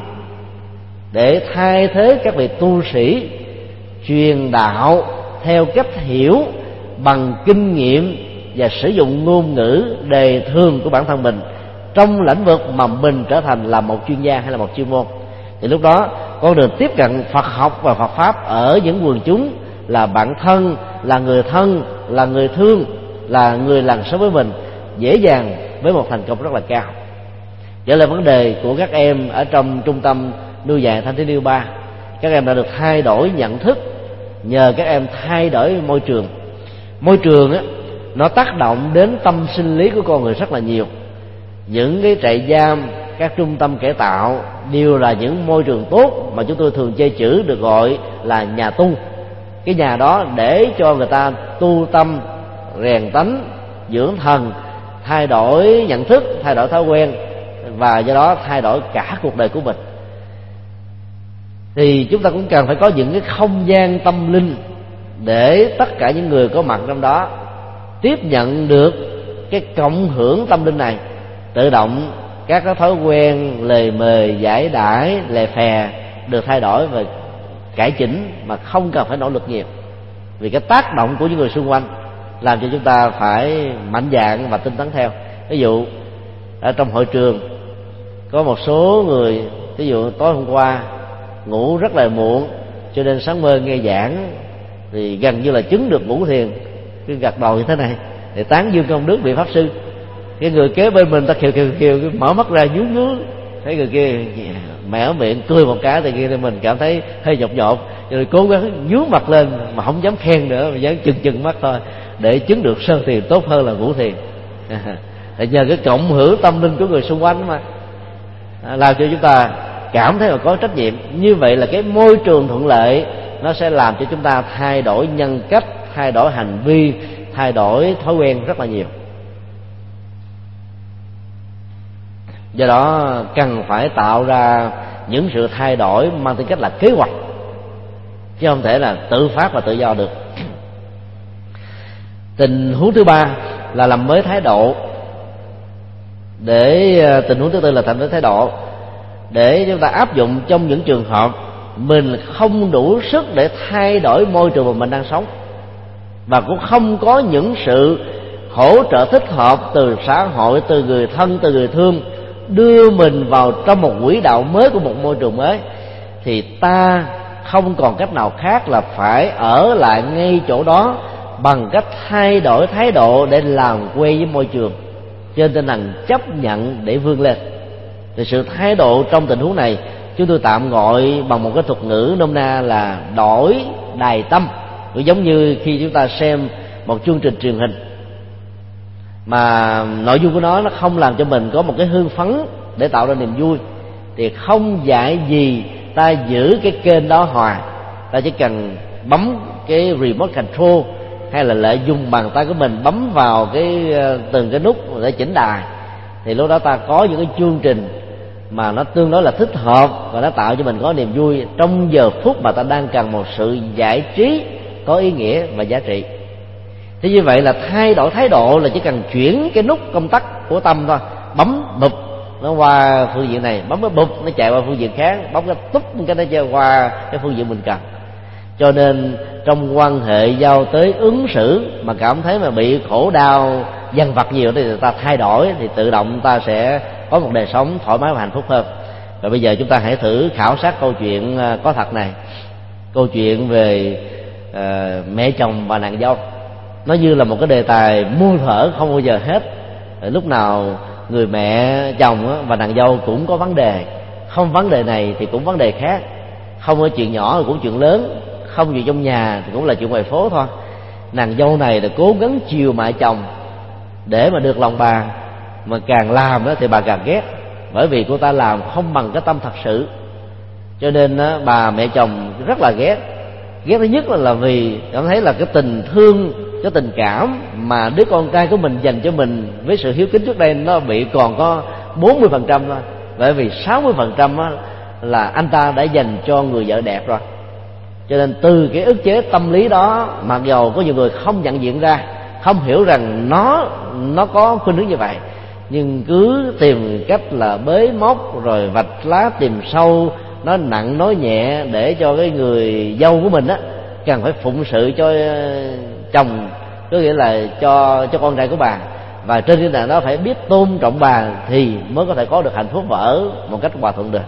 S2: để thay thế các vị tu sĩ truyền đạo theo cách hiểu bằng kinh nghiệm và sử dụng ngôn ngữ đề thường của bản thân mình trong lĩnh vực mà mình trở thành là một chuyên gia hay là một chuyên môn. Thì lúc đó con đường tiếp cận Phật học và Phật pháp ở những quần chúng là bạn thân, là người thân, là người thương, là người làng sống với mình dễ dàng với một thành công rất là cao. Trở lại vấn đề của các em ở trong trung tâm nuôi dạy thanh thiếu niên ba, các em đã được thay đổi nhận thức nhờ các em thay đổi môi trường. Môi trường á, nó tác động đến tâm sinh lý của con người rất là nhiều. Những cái trại giam, các trung tâm cải tạo đều là những môi trường tốt mà chúng tôi thường chê chữ được gọi là nhà tu. Cái nhà đó để cho người ta tu tâm, rèn tánh, dưỡng thần, thay đổi nhận thức, thay đổi thói quen, và do đó thay đổi cả cuộc đời của mình. Thì chúng ta cũng cần phải có những cái không gian tâm linh để tất cả những người có mặt trong đó tiếp nhận được cái cộng hưởng tâm linh này. Tự động các cái thói quen lề mề, giải đãi, lè phè được thay đổi và cải chỉnh mà không cần phải nỗ lực nhiều. Vì cái tác động của những người xung quanh làm cho chúng ta phải mạnh dạn và tinh tấn theo. Ví dụ ở trong hội trường có một số người, ví dụ tối hôm qua ngủ rất là muộn cho nên sáng mơ nghe giảng thì gần như là chứng được ngủ thiền, cứ gật đầu như thế này để tán dương công đức vị pháp sư. Cái người kế bên mình ta khều khều khều mở mắt ra nhún nhún, thấy người kia mẻ miệng cười một cái thì kia thì mình cảm thấy hơi nhột nhột, rồi cố gắng nhướng mặt lên mà không dám khen nữa, mà dám chừng chừng mắt thôi. để chứng được sơn thiền tốt hơn là ngũ thiền. Để nhờ cái cộng hưởng tâm linh của người xung quanh mà làm cho chúng ta cảm thấy là có trách nhiệm. Như vậy là cái môi trường thuận lợi nó sẽ làm cho chúng ta thay đổi nhân cách, thay đổi hành vi, thay đổi thói quen rất là nhiều. Do đó cần phải tạo ra những sự thay đổi mang tính cách là kế hoạch, chứ không thể là tự phát và tự do được. Tình huống thứ ba là làm mới thái độ. Để tình huống thứ tư là thành mới thái độ để chúng ta áp dụng trong những trường hợp mình không đủ sức để thay đổi môi trường mà mình đang sống, và cũng không có những sự hỗ trợ thích hợp từ xã hội, từ người thân, từ người thương đưa mình vào trong một quỹ đạo mới của một môi trường mới, thì ta không còn cách nào khác là phải ở lại ngay chỗ đó bằng cách thay đổi thái độ để làm quen với môi trường, trên tinh thần chấp nhận để vươn lên. Thì sự thái độ trong tình huống này chúng tôi tạm gọi bằng một cái thuật ngữ nôm na là đổi đài tâm. Cũng giống như khi chúng ta xem một chương trình truyền hình mà nội dung của nó nó không làm cho mình có một cái hưng phấn để tạo ra niềm vui, thì không dạy gì ta giữ cái kênh đó hoài. Ta chỉ cần bấm cái remote control hay là lợi dụng bàn tay của mình bấm vào cái từng cái nút để chỉnh đài, thì lúc đó ta có những cái chương trình mà nó tương đối là thích hợp và nó tạo cho mình có niềm vui trong giờ phút mà ta đang cần một sự giải trí có ý nghĩa và giá trị. Thế như vậy là thay đổi thái độ là chỉ cần chuyển cái nút công tắc của tâm thôi, bấm bụp nó qua phương diện này, bấm cái bụp nó chạy qua phương diện khác, bấm cái túp cái nó chạy qua cái phương diện mình cần. Cho nên trong quan hệ giao tới ứng xử mà cảm thấy mà bị khổ đau dằn vặt nhiều thì ta thay đổi, thì tự động ta sẽ có một đời sống thoải mái và hạnh phúc hơn. Và bây giờ chúng ta hãy thử khảo sát câu chuyện có thật này, câu chuyện về uh, mẹ chồng và nàng dâu. Nó như là một cái đề tài muôn thuở không bao giờ hết. Lúc nào người mẹ chồng và nàng dâu cũng có vấn đề, không vấn đề này thì cũng vấn đề khác, không có chuyện nhỏ thì cũng chuyện lớn, không chuyện trong nhà thì cũng là chuyện ngoài phố thôi. Nàng dâu này là cố gắng chiều mẹ chồng để mà được lòng bà, mà càng làm đó thì bà càng ghét, bởi vì cô ta làm không bằng cái tâm thật sự. Cho nên đó, bà mẹ chồng rất là ghét. Ghét thứ nhất là, là vì cảm thấy là cái tình thương, cái tình cảm mà đứa con trai của mình dành cho mình với sự hiếu kính trước đây nó bị còn có bốn mươi phần trăm thôi, bởi vì sáu mươi phần trăm là anh ta đã dành cho người vợ đẹp rồi. Cho nên từ cái ức chế tâm lý đó, mặc dầu có nhiều người không nhận diện ra, không hiểu rằng nó nó có khuynh hướng như vậy, nhưng cứ tìm cách là bới móc rồi vạch lá tìm sâu, nói nặng nói nhẹ để cho cái người dâu của mình á cần phải phụng sự cho chồng, có nghĩa là cho cho con trai của bà, và trên cái nền đó phải biết tôn trọng bà thì mới có thể có được hạnh phúc và ở một cách hòa thuận được.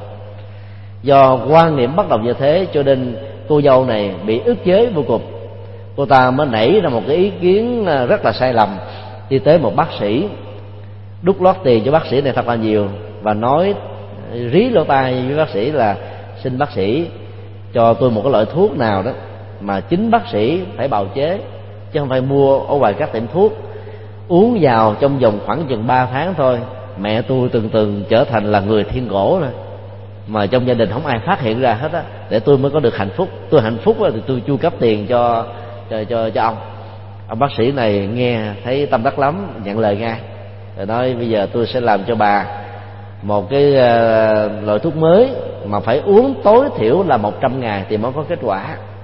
S2: Do quan niệm bất đồng như thế cho nên cô dâu này bị ức chế vô cùng. Cô ta mới nảy ra một cái ý kiến rất là sai lầm, đi tới một bác sĩ, đút lót tiền cho bác sĩ này thật là nhiều và nói rí lỗ tai với bác sĩ là xin bác sĩ cho tôi một cái loại thuốc nào đó mà chính bác sĩ phải bào chế, chứ không phải mua ở ngoài các tiệm thuốc. Uống vào trong vòng khoảng chừng ba tháng thôi, mẹ tôi từng từng trở thành là người thiên cổ rồi, mà trong gia đình không ai phát hiện ra hết á, để tôi mới có được hạnh phúc. Tôi hạnh phúc thì tôi chu cấp tiền cho cho cho, cho ông. Ông bác sĩ này nghe thấy tâm đắc lắm, nhận lời ngay, rồi nói bây giờ tôi sẽ làm cho bà một cái uh, loại thuốc mới mà phải uống tối thiểu là một trăm ngày thì mới có kết quả,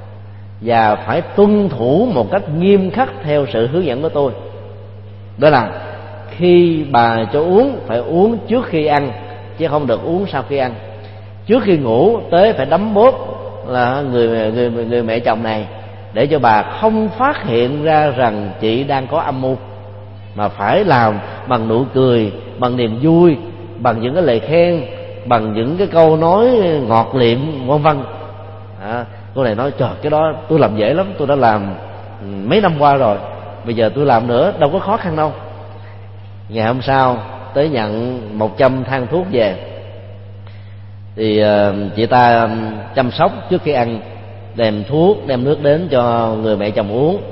S2: và phải tuân thủ một cách nghiêm khắc theo sự hướng dẫn của tôi. Đó là khi bà cho uống phải uống trước khi ăn, chứ không được uống sau khi ăn. Trước khi ngủ tới phải đấm bóp là người người người mẹ chồng này, để cho bà không phát hiện ra rằng chị đang có âm mưu, mà phải làm bằng nụ cười, bằng niềm vui, bằng những cái lời khen, bằng những cái câu nói ngọt liệm vân vân. À, cô này nói trời, cái đó tôi làm dễ lắm, tôi đã làm mấy năm qua rồi, bây giờ tôi làm nữa đâu có khó khăn đâu. Ngày hôm sau tới nhận một trăm thang thuốc về, thì uh, chị ta chăm sóc trước khi ăn, đem thuốc đem nước đến cho người mẹ chồng uống,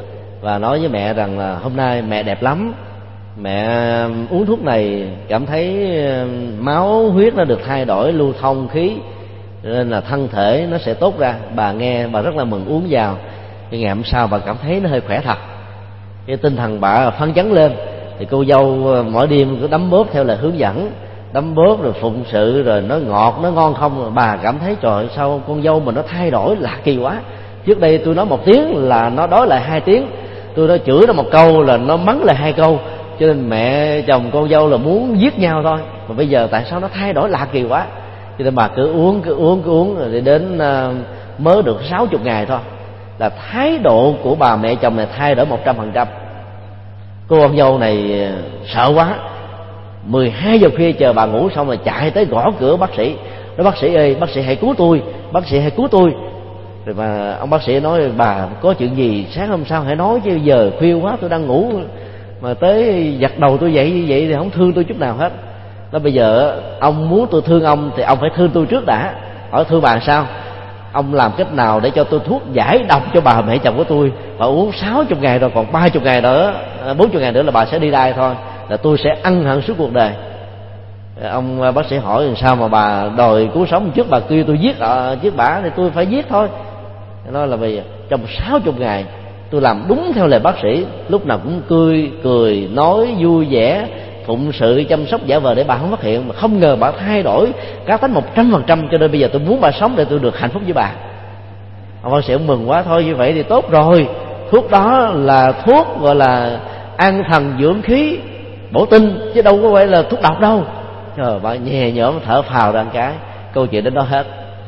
S2: và nói với mẹ rằng là hôm nay mẹ đẹp lắm, mẹ uống thuốc này cảm thấy máu huyết nó được thay đổi, lưu thông khí, nên là thân thể nó sẽ tốt ra. Bà nghe bà rất là mừng, uống vào, cái ngày hôm sau bà cảm thấy nó hơi khỏe thật, cái tinh thần bà phấn chấn lên. Thì cô dâu mỗi đêm cứ đấm bóp theo lời hướng dẫn, đấm bóp rồi phụng sự, rồi nó ngọt nó ngon không. Bà cảm thấy trời, sao con dâu mình nó thay đổi lạ kỳ quá. Trước đây tôi nói một tiếng là nó đối lại hai tiếng, tôi nói chửi nó một câu là nó mắng lại hai câu, cho nên mẹ chồng con dâu là muốn giết nhau thôi. Mà bây giờ tại sao nó thay đổi lạ kỳ quá? Cho nên bà cứ uống cứ uống cứ uống rồi đến uh, mới được sáu chục ngày thôi là thái độ của bà mẹ chồng này thay đổi một trăm phần trăm. Cô con dâu này sợ quá, mười hai giờ khuya chờ bà ngủ xong rồi chạy tới gõ cửa bác sĩ, nói bác sĩ ơi, bác sĩ hãy cứu tôi, bác sĩ hãy cứu tôi. Rồi mà ông bác sĩ nói bà có chuyện gì sáng hôm sau hãy nói chứ, giờ khuya quá tôi đang ngủ mà tới giật đầu tôi dậy như vậy thì không thương tôi chút nào hết. Nói bây giờ ông muốn tôi thương ông thì ông phải thương tôi trước đã. Hỏi thương bà sao? Ông làm cách nào để cho tôi thuốc giải độc cho bà mẹ chồng của tôi, bà uống sáu chục ngày rồi, còn ba chục ngày nữa, bốn chục ngày nữa là bà sẽ đi đai thôi, là tôi sẽ ân hận suốt cuộc đời. Ông bác sĩ hỏi làm sao mà bà đòi cứu sống, trước bà kêu tôi giết à, giết bả thì tôi phải giết thôi. Nói là bây giờ trong sáu chục ngày tôi làm đúng theo lời bác sĩ, lúc nào cũng cười cười nói vui vẻ, phụng sự chăm sóc giả vờ để bà không phát hiện. Mà không ngờ bà thay đổi cá tính một trăm phần trăm, cho nên bây giờ tôi muốn bà sống để tôi được hạnh phúc với bà. Ông bác sĩ mừng quá, thôi như vậy thì tốt rồi, thuốc đó là thuốc gọi là an thần dưỡng khí bổ tinh chứ đâu có phải là thuốc độc đâu. Trời, bà nhẹ nhõm thở phào ra một cái, câu chuyện đến đó hết.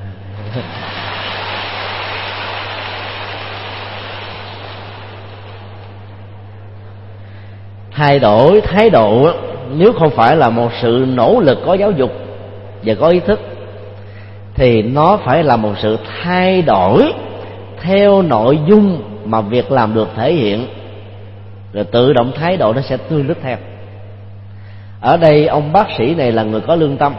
S2: Thay đổi thái độ nếu không phải là một sự nỗ lực có giáo dục và có ý thức, thì nó phải là một sự thay đổi theo nội dung mà việc làm được thể hiện, rồi tự động thái độ nó sẽ tươi lít theo. Ở đây ông bác sĩ này là người có lương tâm,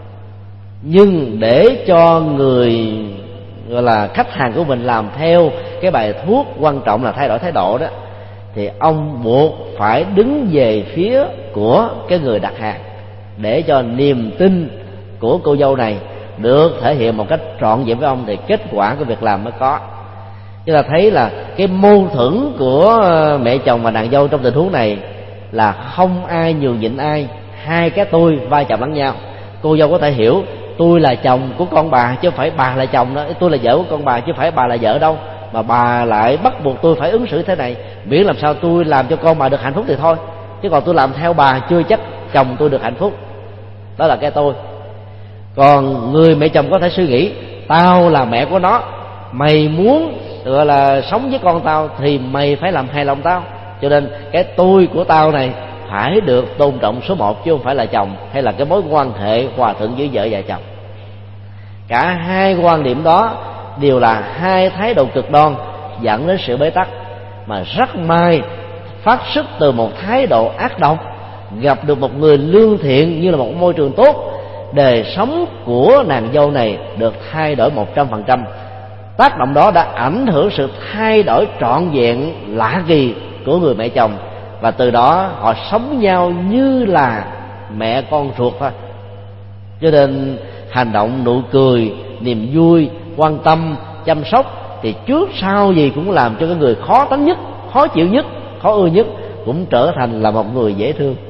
S2: nhưng để cho người gọi là khách hàng của mình làm theo cái bài thuốc quan trọng là thay đổi thái độ đó, thì ông buộc phải đứng về phía của cái người đặt hàng để cho niềm tin của cô dâu này được thể hiện một cách trọn vẹn với ông, thì kết quả của việc làm mới có. Chúng ta thấy là cái mâu thuẫn của mẹ chồng và nàng dâu trong tình huống này là không ai nhường nhịn ai, hai cái tôi va chạm lẫn nhau. Cô dâu có thể hiểu tôi là chồng của con bà chứ không phải bà là chồng đó, tôi là vợ của con bà chứ không phải bà là vợ đâu, mà bà lại bắt buộc tôi phải ứng xử thế này, miễn làm sao tôi làm cho con bà được hạnh phúc thì thôi, chứ còn tôi làm theo bà chưa chắc chồng tôi được hạnh phúc. Đó là cái tôi. Còn người mẹ chồng có thể suy nghĩ tao là mẹ của nó, mày muốn gọi là sống với con tao thì mày phải làm hài lòng tao, cho nên cái tôi của tao này phải được tôn trọng số một, chứ không phải là chồng hay là cái mối quan hệ hòa thuận giữa vợ và chồng. Cả hai quan điểm đó đều là hai thái độ cực đoan dẫn đến sự bế tắc, mà rất may phát xuất từ một thái độ ác độc gặp được một người lương thiện như là một môi trường tốt, đời sống của nàng dâu này được thay đổi một trăm phần trăm. Tác động đó đã ảnh hưởng sự thay đổi trọn vẹn lạ kỳ của người mẹ chồng, và từ đó họ sống nhau như là mẹ con ruột thôi. Cho nên hành động, nụ cười, niềm vui, quan tâm, chăm sóc thì trước sau gì cũng làm cho cái người khó tánh nhất, khó chịu nhất, khó ưa nhất cũng trở thành là một người dễ thương.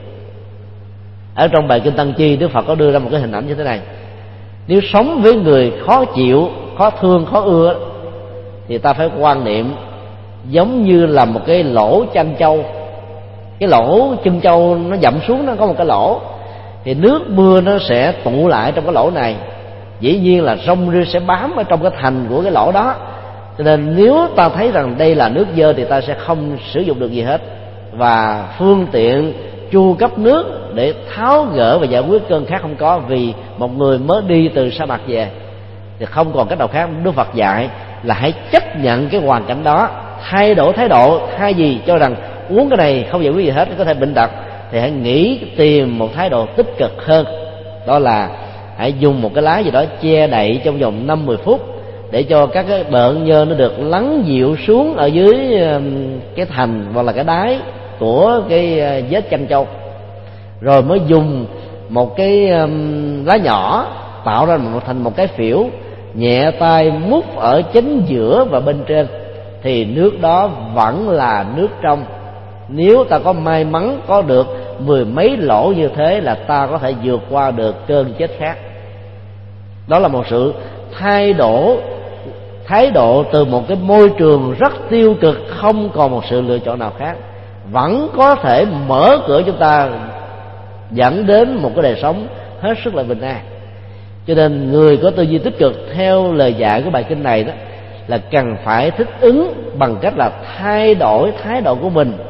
S2: Ở trong bài Kinh Tăng Chi, Đức Phật có đưa ra một cái hình ảnh như thế này: nếu sống với người khó chịu, khó thương, khó ưa thì ta phải quan niệm giống như là một cái lỗ chân trâu. Cái lỗ chân trâu nó dậm xuống, nó có một cái lỗ, thì nước mưa nó sẽ tụ lại trong cái lỗ này, dĩ nhiên là rong rêu sẽ bám ở trong cái thành của cái lỗ đó. Cho nên nếu ta thấy rằng đây là nước dơ thì ta sẽ không sử dụng được gì hết, và phương tiện chu cấp nước để tháo gỡ và giải quyết cơn khát không có, vì một người mới đi từ sa mạc về thì không còn cách nào khác. Đức Phật dạy là hãy chấp nhận cái hoàn cảnh đó, thay đổi thái độ, thay vì cho rằng uống cái này không giải quyết gì hết, có thể bệnh tật, thì hãy nghĩ tìm một thái độ tích cực hơn. Đó là hãy dùng một cái lá gì đó che đậy trong vòng năm mười phút, để cho các cái bợn nhơ nó được lắng dịu xuống ở dưới cái thành hoặc là cái đáy của cái vết chăn trâu, rồi mới dùng một cái lá nhỏ tạo ra một thành một cái phễu, nhẹ tay múc ở chính giữa và bên trên, thì nước đó vẫn là nước trong. Nếu ta có may mắn có được mười mấy lỗ như thế là ta có thể vượt qua được cơn chết khác. Đó là một sự thay đổi thái độ từ một cái môi trường rất tiêu cực, không còn một sự lựa chọn nào khác, vẫn có thể mở cửa chúng ta dẫn đến một cái đời sống hết sức là bình an. Cho nên người có tư duy tích cực theo lời dạy của bài kinh này đó là cần phải thích ứng bằng cách là thay đổi thái độ của mình.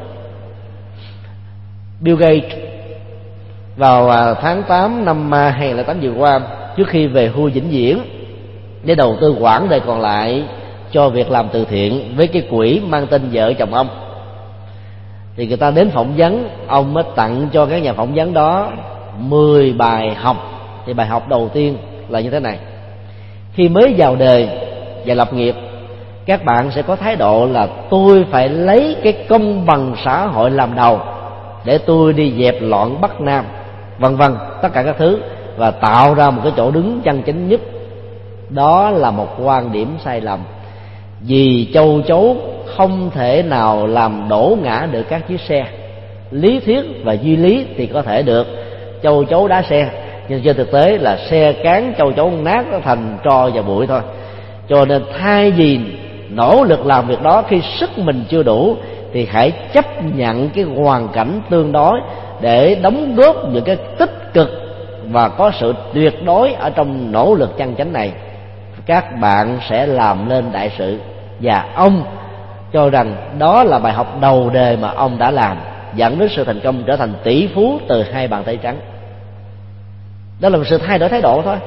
S2: Bill Gates vào tháng tám năm hai nghìn không trăm lẻ tám vừa qua, trước khi về hưu vĩnh viễn để đầu tư quãng đời còn lại cho việc làm từ thiện với cái quỹ mang tên vợ chồng ông, thì người ta đến phỏng vấn ông, mới tặng cho các nhà phỏng vấn đó mười bài học. Thì bài học đầu tiên là như thế này: khi mới vào đời và lập nghiệp, các bạn sẽ có thái độ là tôi phải lấy cái công bằng xã hội làm đầu để tôi đi dẹp loạn Bắc Nam, vân vân, tất cả các thứ, và tạo ra một cái chỗ đứng chân chính nhất. Đó là một quan điểm sai lầm, vì châu chấu không thể nào làm đổ ngã được các chiếc xe. Lý thuyết và duy lý thì có thể được châu chấu đá xe, nhưng trên thực tế là xe cán châu chấu nát nó thành tro và bụi thôi. Cho nên thay vì nỗ lực làm việc đó khi sức mình chưa đủ, thì hãy chấp nhận cái hoàn cảnh tương đối để đóng góp những cái tích cực và có sự tuyệt đối ở trong nỗ lực chân chánh này. Các bạn sẽ làm lên đại sự. Và ông cho rằng đó là bài học đầu đề mà ông đã làm, dẫn đến sự thành công trở thành tỷ phú từ hai bàn tay trắng. Đó là một sự thay đổi thái độ thôi.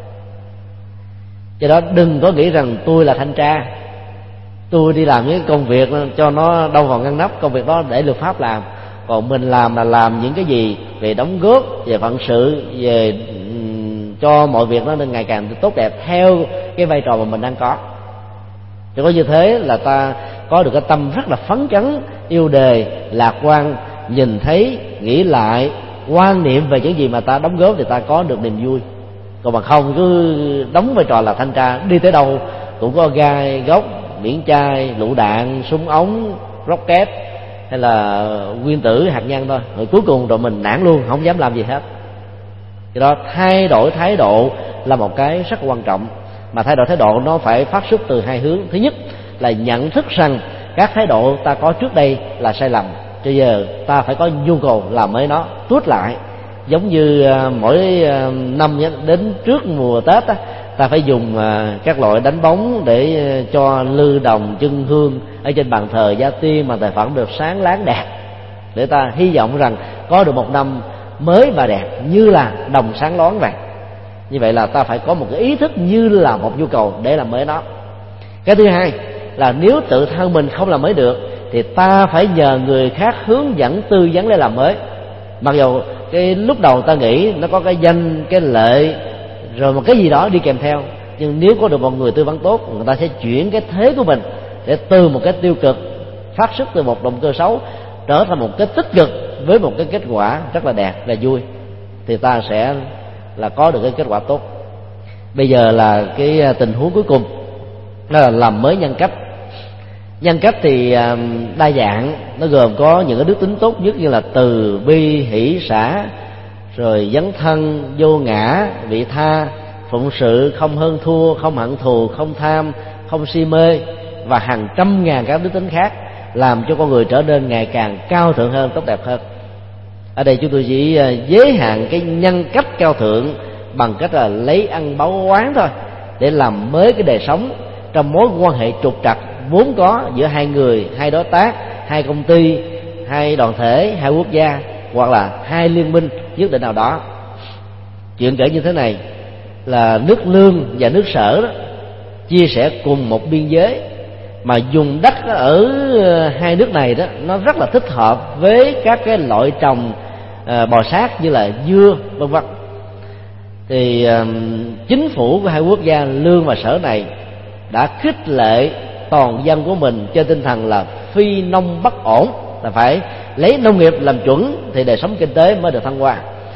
S2: Do đó đừng có nghĩ rằng tôi là thanh tra, tôi đi làm những công việc cho nó đâu còn ngăn nắp, công việc đó để luật pháp làm, còn mình làm là làm những cái gì về đóng góp, về phận sự, về cho mọi việc nó nên ngày càng tốt đẹp theo cái vai trò mà mình đang có. Chỉ có như thế là ta có được cái tâm rất là phấn chấn, yêu đời, lạc quan, nhìn thấy, nghĩ lại, quan niệm về những gì mà ta đóng góp thì ta có được niềm vui. Còn mà không cứ đóng vai trò là thanh tra, đi tới đâu cũng có gai góc, miễn chai, lựu đạn, súng ống, rocket hay là nguyên tử hạt nhân thôi, rồi cuối cùng rồi mình nản luôn, không dám làm gì hết. Cho đó thay đổi thái độ là một cái rất quan trọng, mà thay đổi thái độ nó phải phát xuất từ hai hướng. Thứ nhất là nhận thức rằng các thái độ ta có trước đây là sai lầm, cho giờ ta phải có nhu cầu làm mới nó, tuốt lại. Giống như mỗi năm đến trước mùa Tết á, ta phải dùng các loại đánh bóng để cho lư đồng chân hương ở trên bàn thờ gia tiên mà tài phẩm được sáng láng đẹp, để ta hy vọng rằng có được một năm mới và đẹp như là đồng sáng loáng vậy. Như vậy là ta phải có một cái ý thức như là một nhu cầu để làm mới nó. Cái thứ hai là nếu tự thân mình không làm mới được thì ta phải nhờ người khác hướng dẫn, tư vấn để làm mới. Mặc dù cái lúc đầu ta nghĩ nó có cái danh, cái lệ, rồi một cái gì đó đi kèm theo, nhưng nếu có được một người tư vấn tốt, người ta sẽ chuyển cái thế của mình để từ một cái tiêu cực phát xuất từ một động cơ xấu trở thành một cái tích cực với một cái kết quả rất là đẹp, là vui, thì ta sẽ là có được cái kết quả tốt. Bây giờ là cái tình huống cuối cùng, đó là làm mới nhân cách. Nhân cách thì đa dạng, nó gồm có những cái đức tính tốt nhất như là từ bi, hỷ xả, rồi dấn thân, vô ngã, vị tha, phụng sự, không hơn thua, không hận thù, không tham, không si mê, và hàng trăm ngàn các đức tính khác, làm cho con người trở nên ngày càng cao thượng hơn, tốt đẹp hơn. Ở đây chúng tôi chỉ giới hạn cái nhân cách cao thượng bằng cách là lấy ăn báo oán thôi, để làm mới cái đời sống trong mối quan hệ trục trặc vốn có giữa hai người, hai đối tác, hai công ty, hai đoàn thể, hai quốc gia, hoặc là hai liên minh nhất định nào đó. Chuyện kể như thế này là nước Lương và nước Sở đó chia sẻ cùng một biên giới, mà dùng đất ở hai nước này đó nó rất là thích hợp với các cái loại trồng uh, bò sát như là dưa vân vân. Thì uh, chính phủ của hai quốc gia Lương và Sở này đã khích lệ toàn dân của mình trên tinh thần là phi nông bất ổn, là phải lấy nông nghiệp làm chuẩn thì đời sống kinh tế mới được thăng hoa.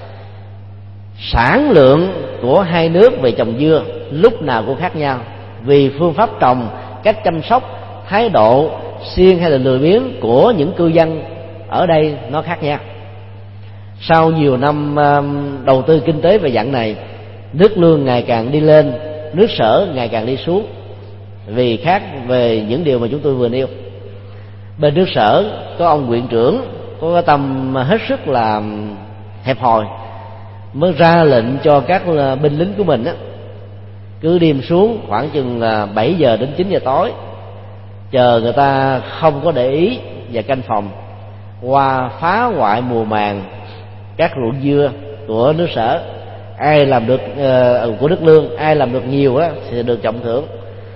S2: Sản lượng của hai nước về trồng dưa lúc nào cũng khác nhau, vì phương pháp trồng, cách chăm sóc, thái độ siêng hay là lười biếng của những cư dân ở đây nó khác nhau. Sau nhiều năm đầu tư kinh tế về dạng này, nước lương ngày càng đi lên, nước sở ngày càng đi xuống, vì khác về những điều mà chúng tôi vừa nêu. Bên nước sở có ông huyện trưởng có cái tâm hết sức là hẹp hòi, mới ra lệnh cho các binh lính của mình á, cứ đêm xuống khoảng chừng bảy giờ đến chín giờ tối, chờ người ta không có để ý và canh phòng, qua phá hoại mùa màng các ruộng dưa của nước sở. Ai làm được uh, của nước lương, ai làm được nhiều á thì được trọng thưởng.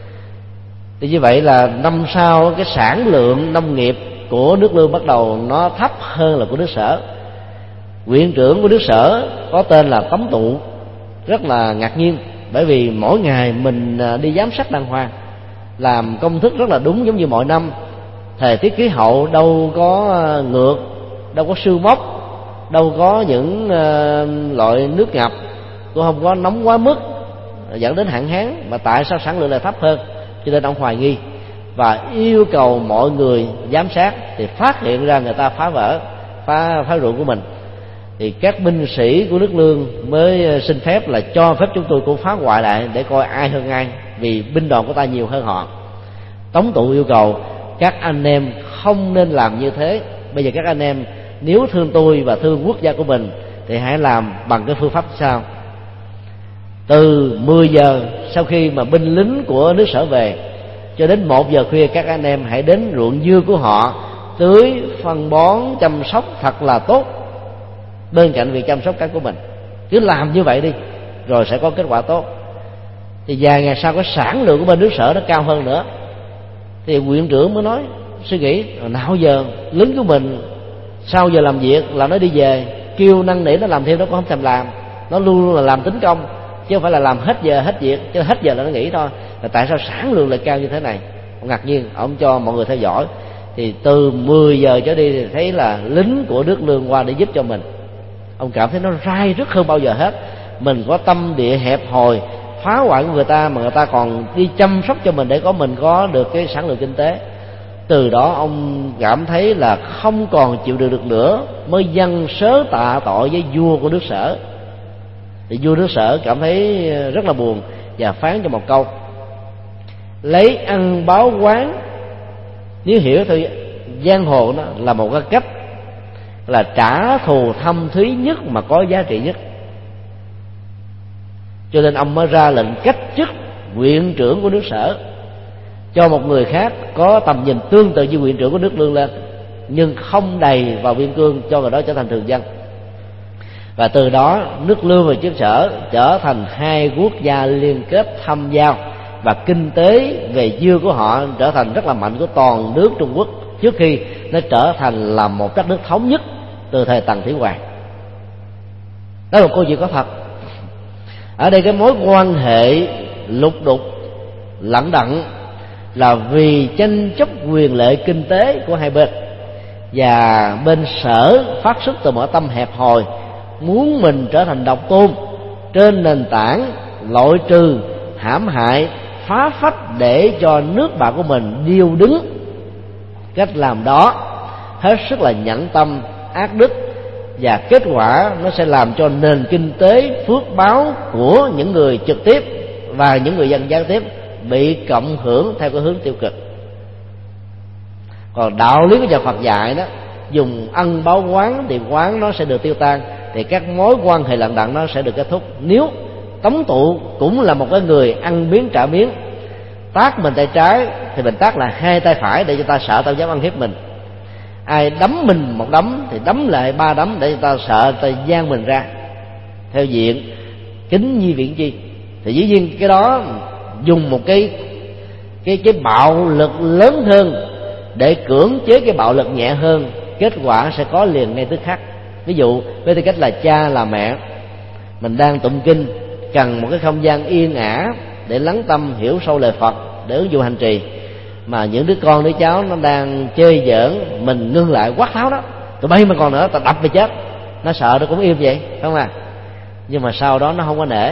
S2: Thì như vậy là năm sau cái sản lượng nông nghiệp của nước lương bắt đầu nó thấp hơn là của nước sở. Huyện trưởng của nước sở có tên là Tống Tụ rất là ngạc nhiên, bởi vì mỗi ngày mình đi giám sát đàng hoàng, làm công thức rất là đúng giống như mọi năm. Thời tiết khí hậu đâu có ngược, đâu có sương mốc, đâu có những uh, loại nước ngập, cũng không có nóng quá mức dẫn đến hạn hán, mà tại sao sản lượng lại thấp hơn? Cho nên ông hoài nghi và yêu cầu mọi người giám sát, thì phát hiện ra người ta phá vỡ phá phá ruộng của mình, thì các binh sĩ của nước lương mới xin phép là cho phép chúng tôi cũng phá hoại lại để coi ai hơn ai, vì binh đoàn của ta nhiều hơn họ. Tống Tụ yêu cầu các anh em không nên làm như thế. Bây giờ các anh em nếu thương tôi và thương quốc gia của mình thì hãy làm bằng cái phương pháp sau: từ mười giờ sau khi mà binh lính của nước sở về cho đến một giờ khuya, các anh em hãy đến ruộng dưa của họ tưới phân bón chăm sóc thật là tốt, bên cạnh việc chăm sóc cái của mình. Cứ làm như vậy đi rồi sẽ có kết quả tốt. Thì vài ngày sau cái sản lượng của bên nước sở nó cao hơn nữa, thì huyện trưởng mới nói suy nghĩ nào giờ lính của mình sau giờ làm việc là nó đi về, kêu năn nỉ nó làm thêm nó cũng không thèm làm, nó luôn luôn là làm tính công chứ không phải là làm hết giờ hết việc, chứ hết giờ là nó nghỉ thôi. Là tại sao sản lượng lại cao như thế này? Ông ngạc nhiên, ông cho mọi người theo dõi, thì từ mười giờ trở đi thì thấy là lính của nước lương qua để giúp cho mình. Ông cảm thấy nó rai rứt hơn bao giờ hết. Mình có tâm địa hẹp hòi, phá hoại của người ta, mà người ta còn đi chăm sóc cho mình để có mình có được cái sản lượng kinh tế. Từ đó ông cảm thấy là không còn chịu được được nữa, mới dâng sớ tạ tội với vua của nước sở. Thì vua nước sở cảm thấy rất là buồn và phán cho một câu: lấy ăn báo oán. Nếu hiểu theo giang hồ đó là một cái cách là trả thù thâm thúy nhất mà có giá trị nhất. Cho nên ông mới ra lệnh cách chức huyện trưởng của nước sở, cho một người khác có tầm nhìn tương tự như huyện trưởng của nước lương lên, nhưng không đầy vào biên cương, cho người đó trở thành thường dân. Và từ đó nước lương và nước sở trở thành hai quốc gia liên kết thâm giao, và kinh tế về dưa của họ trở thành rất là mạnh của toàn nước Trung Quốc, trước khi nó trở thành là một đất nước thống nhất từ thời Tần Thủy Hoàng. Đó là một câu chuyện có thật. Ở đây cái mối quan hệ lục đục lẳng đặng là vì tranh chấp quyền lợi kinh tế của hai bên, và bên sở phát xuất từ một tâm hẹp hòi, muốn mình trở thành độc tôn trên nền tảng loại trừ, hãm hại, phá phách để cho nước bạn của mình điêu đứng. Cách làm đó hết sức là nhẫn tâm, ác đức, và kết quả nó sẽ làm cho nền kinh tế phước báo của những người trực tiếp và những người dân gián tiếp bị cộng hưởng theo cái hướng tiêu cực. Còn đạo lý của nhà Phật dạy đó, dùng ân báo oán thì oán nó sẽ được tiêu tan, thì các mối quan hệ lận đận nó sẽ được kết thúc. Nếu Tống Tụ cũng là một cái người ăn miếng trả miếng, tát mình tay trái thì mình tát là hai tay phải để cho ta sợ tao dám ăn hiếp mình. Ai đấm mình một đấm thì đấm lại ba đấm để cho ta sợ ta giang mình ra. Theo diện kính nhi viễn chi, thì dĩ nhiên cái đó dùng một cái cái cái bạo lực lớn hơn để cưỡng chế cái bạo lực nhẹ hơn, kết quả sẽ có liền ngay tức khắc. Ví dụ với tư cách là cha là mẹ, mình đang tụng kinh, cần một cái không gian yên ả để lắng tâm hiểu sâu lời Phật, để ứng dụng hành trì, mà những đứa con đứa cháu nó đang chơi giỡn, mình ngưng lại quát tháo đó, tụi bay mà còn nữa tao đập mày chết, nó sợ nó cũng im vậy, không à. Nhưng mà sau đó nó không có nể,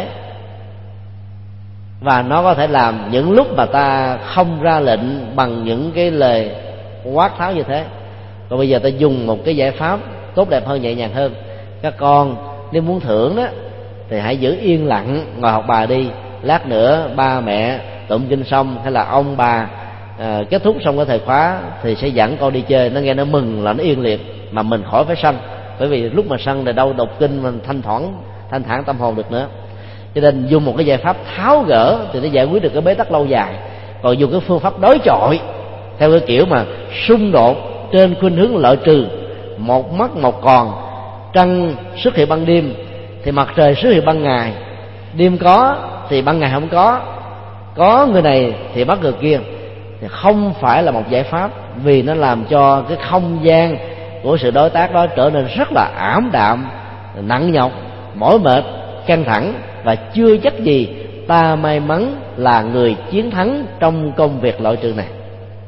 S2: và nó có thể làm những lúc mà ta không ra lệnh bằng những cái lời quát tháo như thế. Còn bây giờ ta dùng một cái giải pháp tốt đẹp hơn, nhẹ nhàng hơn. Các con nếu muốn thưởng đó thì hãy giữ yên lặng ngồi học bài đi, lát nữa ba mẹ tụng kinh xong hay là ông bà à, kết thúc xong cái thời khóa thì sẽ dẫn con đi chơi. Nó nghe nó mừng là nó yên liệt, mà mình khỏi phải sân, bởi vì lúc mà sân thì đâu đọc kinh mình thanh thoảng thanh thản tâm hồn được nữa. Cho nên dùng một cái giải pháp tháo gỡ thì nó giải quyết được cái bế tắc lâu dài. Còn dùng cái phương pháp đối chọi theo cái kiểu mà xung đột trên khuynh hướng lợi trừ, một mất một còn, trăng xuất hiện ban đêm thì mặt trời xuất hiện ban ngày, đêm có thì ban ngày không có, có người này thì bắt người kia, thì không phải là một giải pháp, vì nó làm cho cái không gian của sự đối tác đó trở nên rất là ảm đạm, nặng nhọc, mỏi mệt, căng thẳng, và chưa chắc gì ta may mắn là người chiến thắng trong công việc loại trừ này.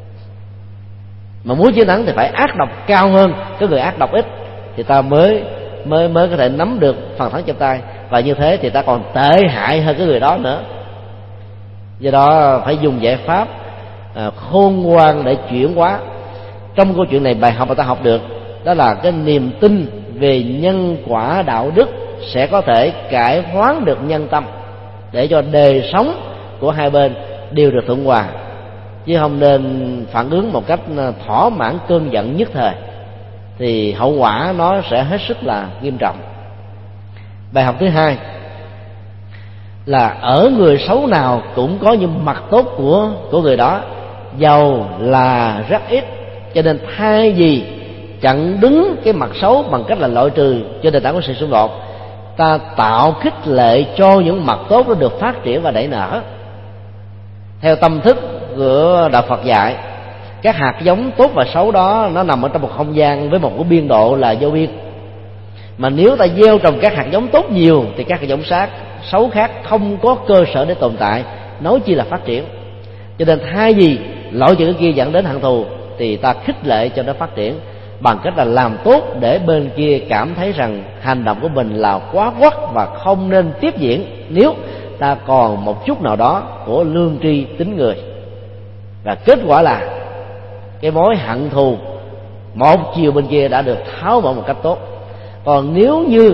S2: Mà muốn chiến thắng thì phải ác độc cao hơn cái người ác độc ít, thì ta mới mới mới có thể nắm được phần thắng trong tay, và như thế thì ta còn tệ hại hơn cái người đó nữa. Do đó phải dùng giải pháp à, khôn ngoan để chuyển hóa. Trong câu chuyện này, bài học mà ta học được đó là cái niềm tin về nhân quả đạo đức sẽ có thể cải hoán được nhân tâm, để cho đời sống của hai bên đều được thuận hòa, chứ không nên phản ứng một cách thỏa mãn cơn giận nhất thời, thì hậu quả nó sẽ hết sức là nghiêm trọng. Bài học thứ hai là ở người xấu nào cũng có những mặt tốt của của người đó, dầu là rất ít. Cho nên thay vì chặn đứng cái mặt xấu bằng cách là loại trừ cho nền tảng của sự xung đột, ta tạo khích lệ cho những mặt tốt nó được phát triển và nảy nở. Theo tâm thức của đạo Phật dạy, các hạt giống tốt và xấu đó nó nằm ở trong một không gian với một cái biên độ là vô biên. Mà nếu ta gieo trồng các hạt giống tốt nhiều thì các hạt giống sát xấu khác không có cơ sở để tồn tại, nói chi là phát triển. Cho nên thay vì loại trừ cái kia dẫn đến hận thù, thì ta khích lệ cho nó phát triển bằng cách là làm tốt để bên kia cảm thấy rằng hành động của mình là quá quắt và không nên tiếp diễn, nếu ta còn một chút nào đó của lương tri tính người. Và kết quả là cái mối hận thù một chiều bên kia đã được tháo mở một cách tốt. Còn nếu như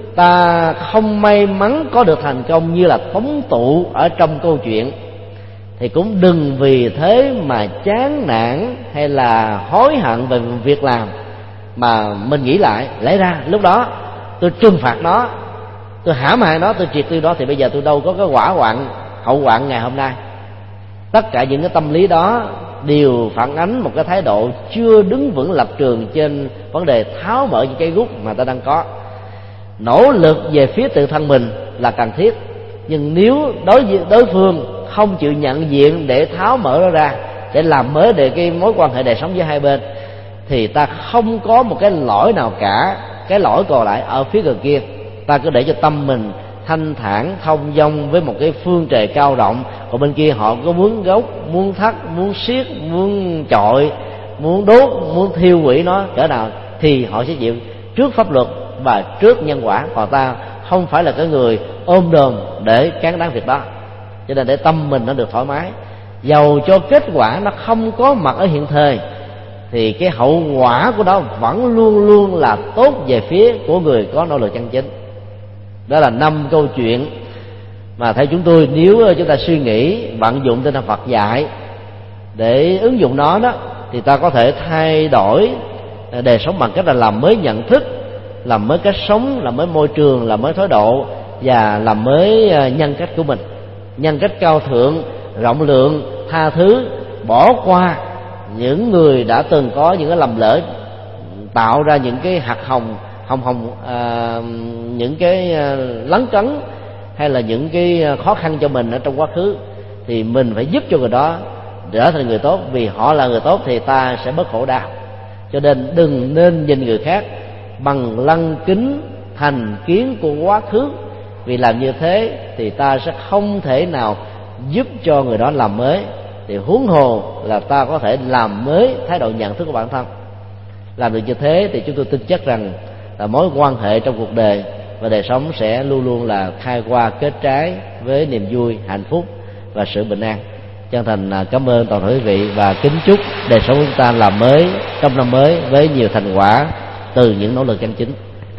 S2: ta không may mắn có được thành công như là Tống Tụ ở trong câu chuyện, thì cũng đừng vì thế mà chán nản hay là hối hận về việc làm, mà mình nghĩ lại, lẽ ra lúc đó tôi trừng phạt nó, tôi hãm hại nó, tôi triệt tiêu đó, thì bây giờ tôi đâu có cái quả hoạn hậu hoạn ngày hôm nay. Tất cả những cái tâm lý đó đều phản ánh một cái thái độ chưa đứng vững lập trường trên vấn đề tháo mở những cái gút mà ta đang có. Nỗ lực về phía tự thân mình là cần thiết, nhưng nếu đối đối phương không chịu nhận diện để tháo mở nó ra, để làm mới để cái mối quan hệ đời sống giữa hai bên, thì ta không có một cái lỗi nào cả. Cái lỗi còn lại ở phía người kia. Ta cứ để cho tâm mình thanh thản thông dong với một cái phương trời cao rộng, còn bên kia họ có muốn gốc, muốn thắt, muốn siết, muốn chọi, muốn đốt, muốn thiêu hủy nó cỡ nào thì họ sẽ chịu trước pháp luật và trước nhân quả. Còn ta không phải là cái người ôm đồm để cán đáng việc đó. Cho nên để tâm mình nó được thoải mái, dầu cho kết quả nó không có mặt ở hiện thời, thì cái hậu quả của nó vẫn luôn luôn là tốt về phía của người có nỗ lực chân chính. Đó là năm câu chuyện mà theo chúng tôi, nếu chúng ta suy nghĩ vận dụng tinh thần Phật dạy để ứng dụng nó đó, thì ta có thể thay đổi đời sống bằng cách là làm mới nhận thức, làm mới cách sống, làm mới môi trường, làm mới thái độ, và làm mới nhân cách của mình. Nhân cách cao thượng, rộng lượng, tha thứ, bỏ qua những người đã từng có những cái lầm lỡ, tạo ra những cái hạt hồng hồng hồng à, những cái lấn cấn hay là những cái khó khăn cho mình ở trong quá khứ, thì mình phải giúp cho người đó trở thành người tốt. Vì họ là người tốt thì ta sẽ bớt khổ đau. Cho nên đừng nên nhìn người khác bằng lăng kính thành kiến của quá khứ, vì làm như thế thì ta sẽ không thể nào giúp cho người đó làm mới, thì huống hồ là ta có thể làm mới thái độ nhận thức của bản thân. Làm được như thế thì chúng tôi tin chắc rằng là mối quan hệ trong cuộc đời và đời sống sẽ luôn luôn là khai hoa kết trái với niềm vui, hạnh phúc và sự bình an. Chân thành cảm ơn toàn thể quý vị và kính chúc đời sống của chúng ta làm mới trong năm mới với nhiều thành quả từ những nỗ lực chân chính.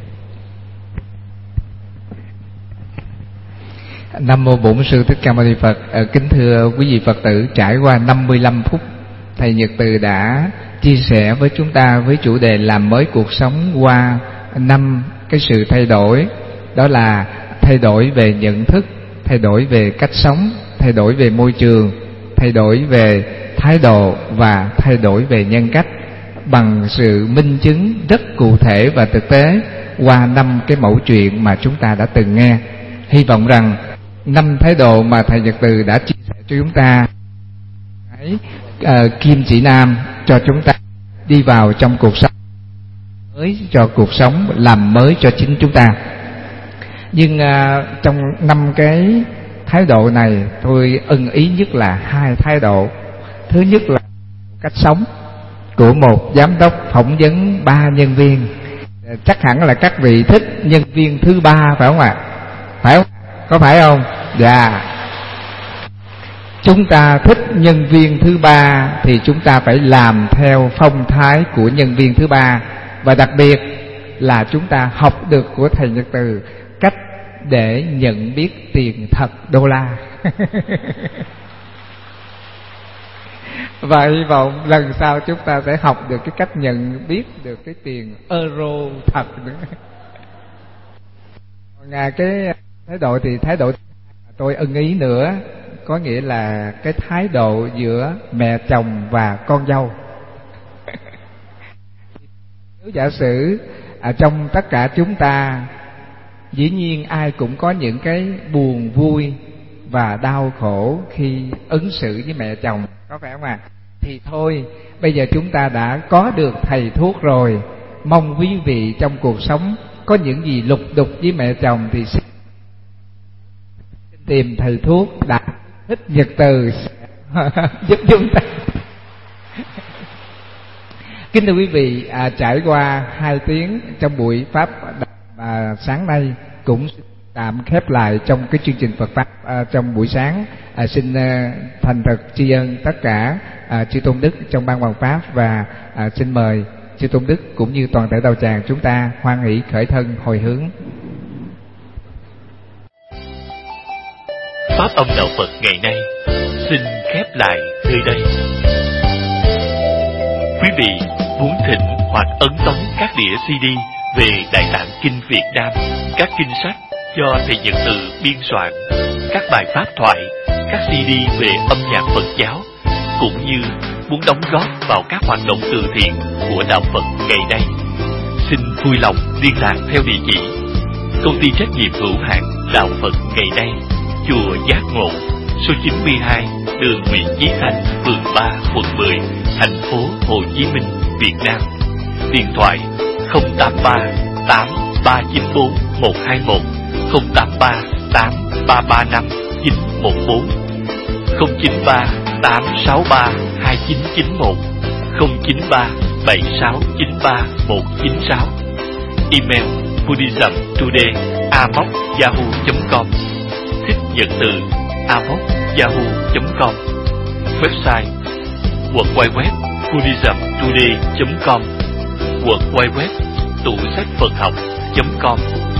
S3: Nam mô Bổn Sư Thích Ca Mâu Ni Phật. Kính thưa quý vị Phật tử, trải qua năm mươi lăm phút, thầy Nhật Từ đã chia sẻ với chúng ta với chủ đề làm mới cuộc sống qua năm cái sự thay đổi. Đó là thay đổi về nhận thức, thay đổi về cách sống, thay đổi về môi trường, thay đổi về thái độ và thay đổi về nhân cách, bằng sự minh chứng rất cụ thể và thực tế qua năm cái mẫu chuyện mà chúng ta đã từng nghe. Hy vọng rằng năm thái độ mà thầy Nhật Từ đã chia sẻ cho chúng ta cái uh, kim chỉ nam cho chúng ta đi vào trong cuộc sống mới, cho cuộc sống làm mới cho chính chúng ta. Nhưng uh, trong năm cái thái độ này, tôi ưng ý nhất là hai thái độ. Thứ nhất là cách sống của một giám đốc phỏng vấn ba nhân viên. Chắc hẳn là các vị thích nhân viên thứ ba phải không ạ? Phải không? Có phải không? Dạ. Chúng ta thích nhân viên thứ ba thì chúng ta phải làm theo phong thái của nhân viên thứ ba. Và đặc biệt là chúng ta học được của thầy Nhật Từ cách để nhận biết tiền thật đô la. Và hy vọng lần sau chúng ta sẽ học được cái cách nhận biết được cái tiền euro thật nữa. Ngoài cái thái độ thì thái độ tôi ưng ý nữa, có nghĩa là cái thái độ giữa mẹ chồng và con dâu. Nếu giả sử à, trong tất cả chúng ta, dĩ nhiên ai cũng có những cái buồn vui và đau khổ khi ứng xử với mẹ chồng, có phải không ạ? À? Thì thôi, bây giờ chúng ta đã có được thầy thuốc rồi. Mong quý vị trong cuộc sống có những gì lục đục với mẹ chồng thì xin tìm thầy thuốc Đại Thích Nhật Từ giúp chúng ta. Kính thưa quý vị, à, trải qua hai tiếng trong buổi pháp à, sáng nay cũng tạm khép lại trong cái chương trình Phật pháp à, trong buổi sáng. À, xin à, thành thật tri ân tất cả à, chư tôn đức trong ban hoàng pháp và à, xin mời chư tôn đức cũng như toàn thể đạo tràng chúng ta hoan hỷ khởi thân hồi hướng.
S4: Pháp âm đạo Phật ngày nay xin khép lại nơi đây. Quý vị muốn thỉnh hoặc ấn tống các đĩa xê đê về Đại Tạng Kinh Việt Nam, các kinh sách do thầy Nhật Từ biên soạn, các bài pháp thoại, các xê đê về âm nhạc Phật giáo, cũng như muốn đóng góp vào các hoạt động từ thiện của đạo Phật ngày nay, xin vui lòng liên lạc theo địa chỉ công ty trách nhiệm hữu hạn đạo Phật ngày nay, chùa Giác Ngộ, số chín mươi hai đường Nguyễn Chí Thanh, phường ba, quận mười, thành phố Hồ Chí Minh, Việt Nam. Điện thoại không tám ba tám ba chín bốn một hai một, không tám ba tám ba ba năm chín một bốn, không chín ba tám sáu ba hai chín chín một, không chín ba bảy sáu chín ba một chín sáu. Email buddhismtoday a m o c yahoo chấm com, Thích Nhật Từ a m o c yahoo chấm com. Website w w w buddhismtoday chấm com, w w w tủ sách Phật học chấm com.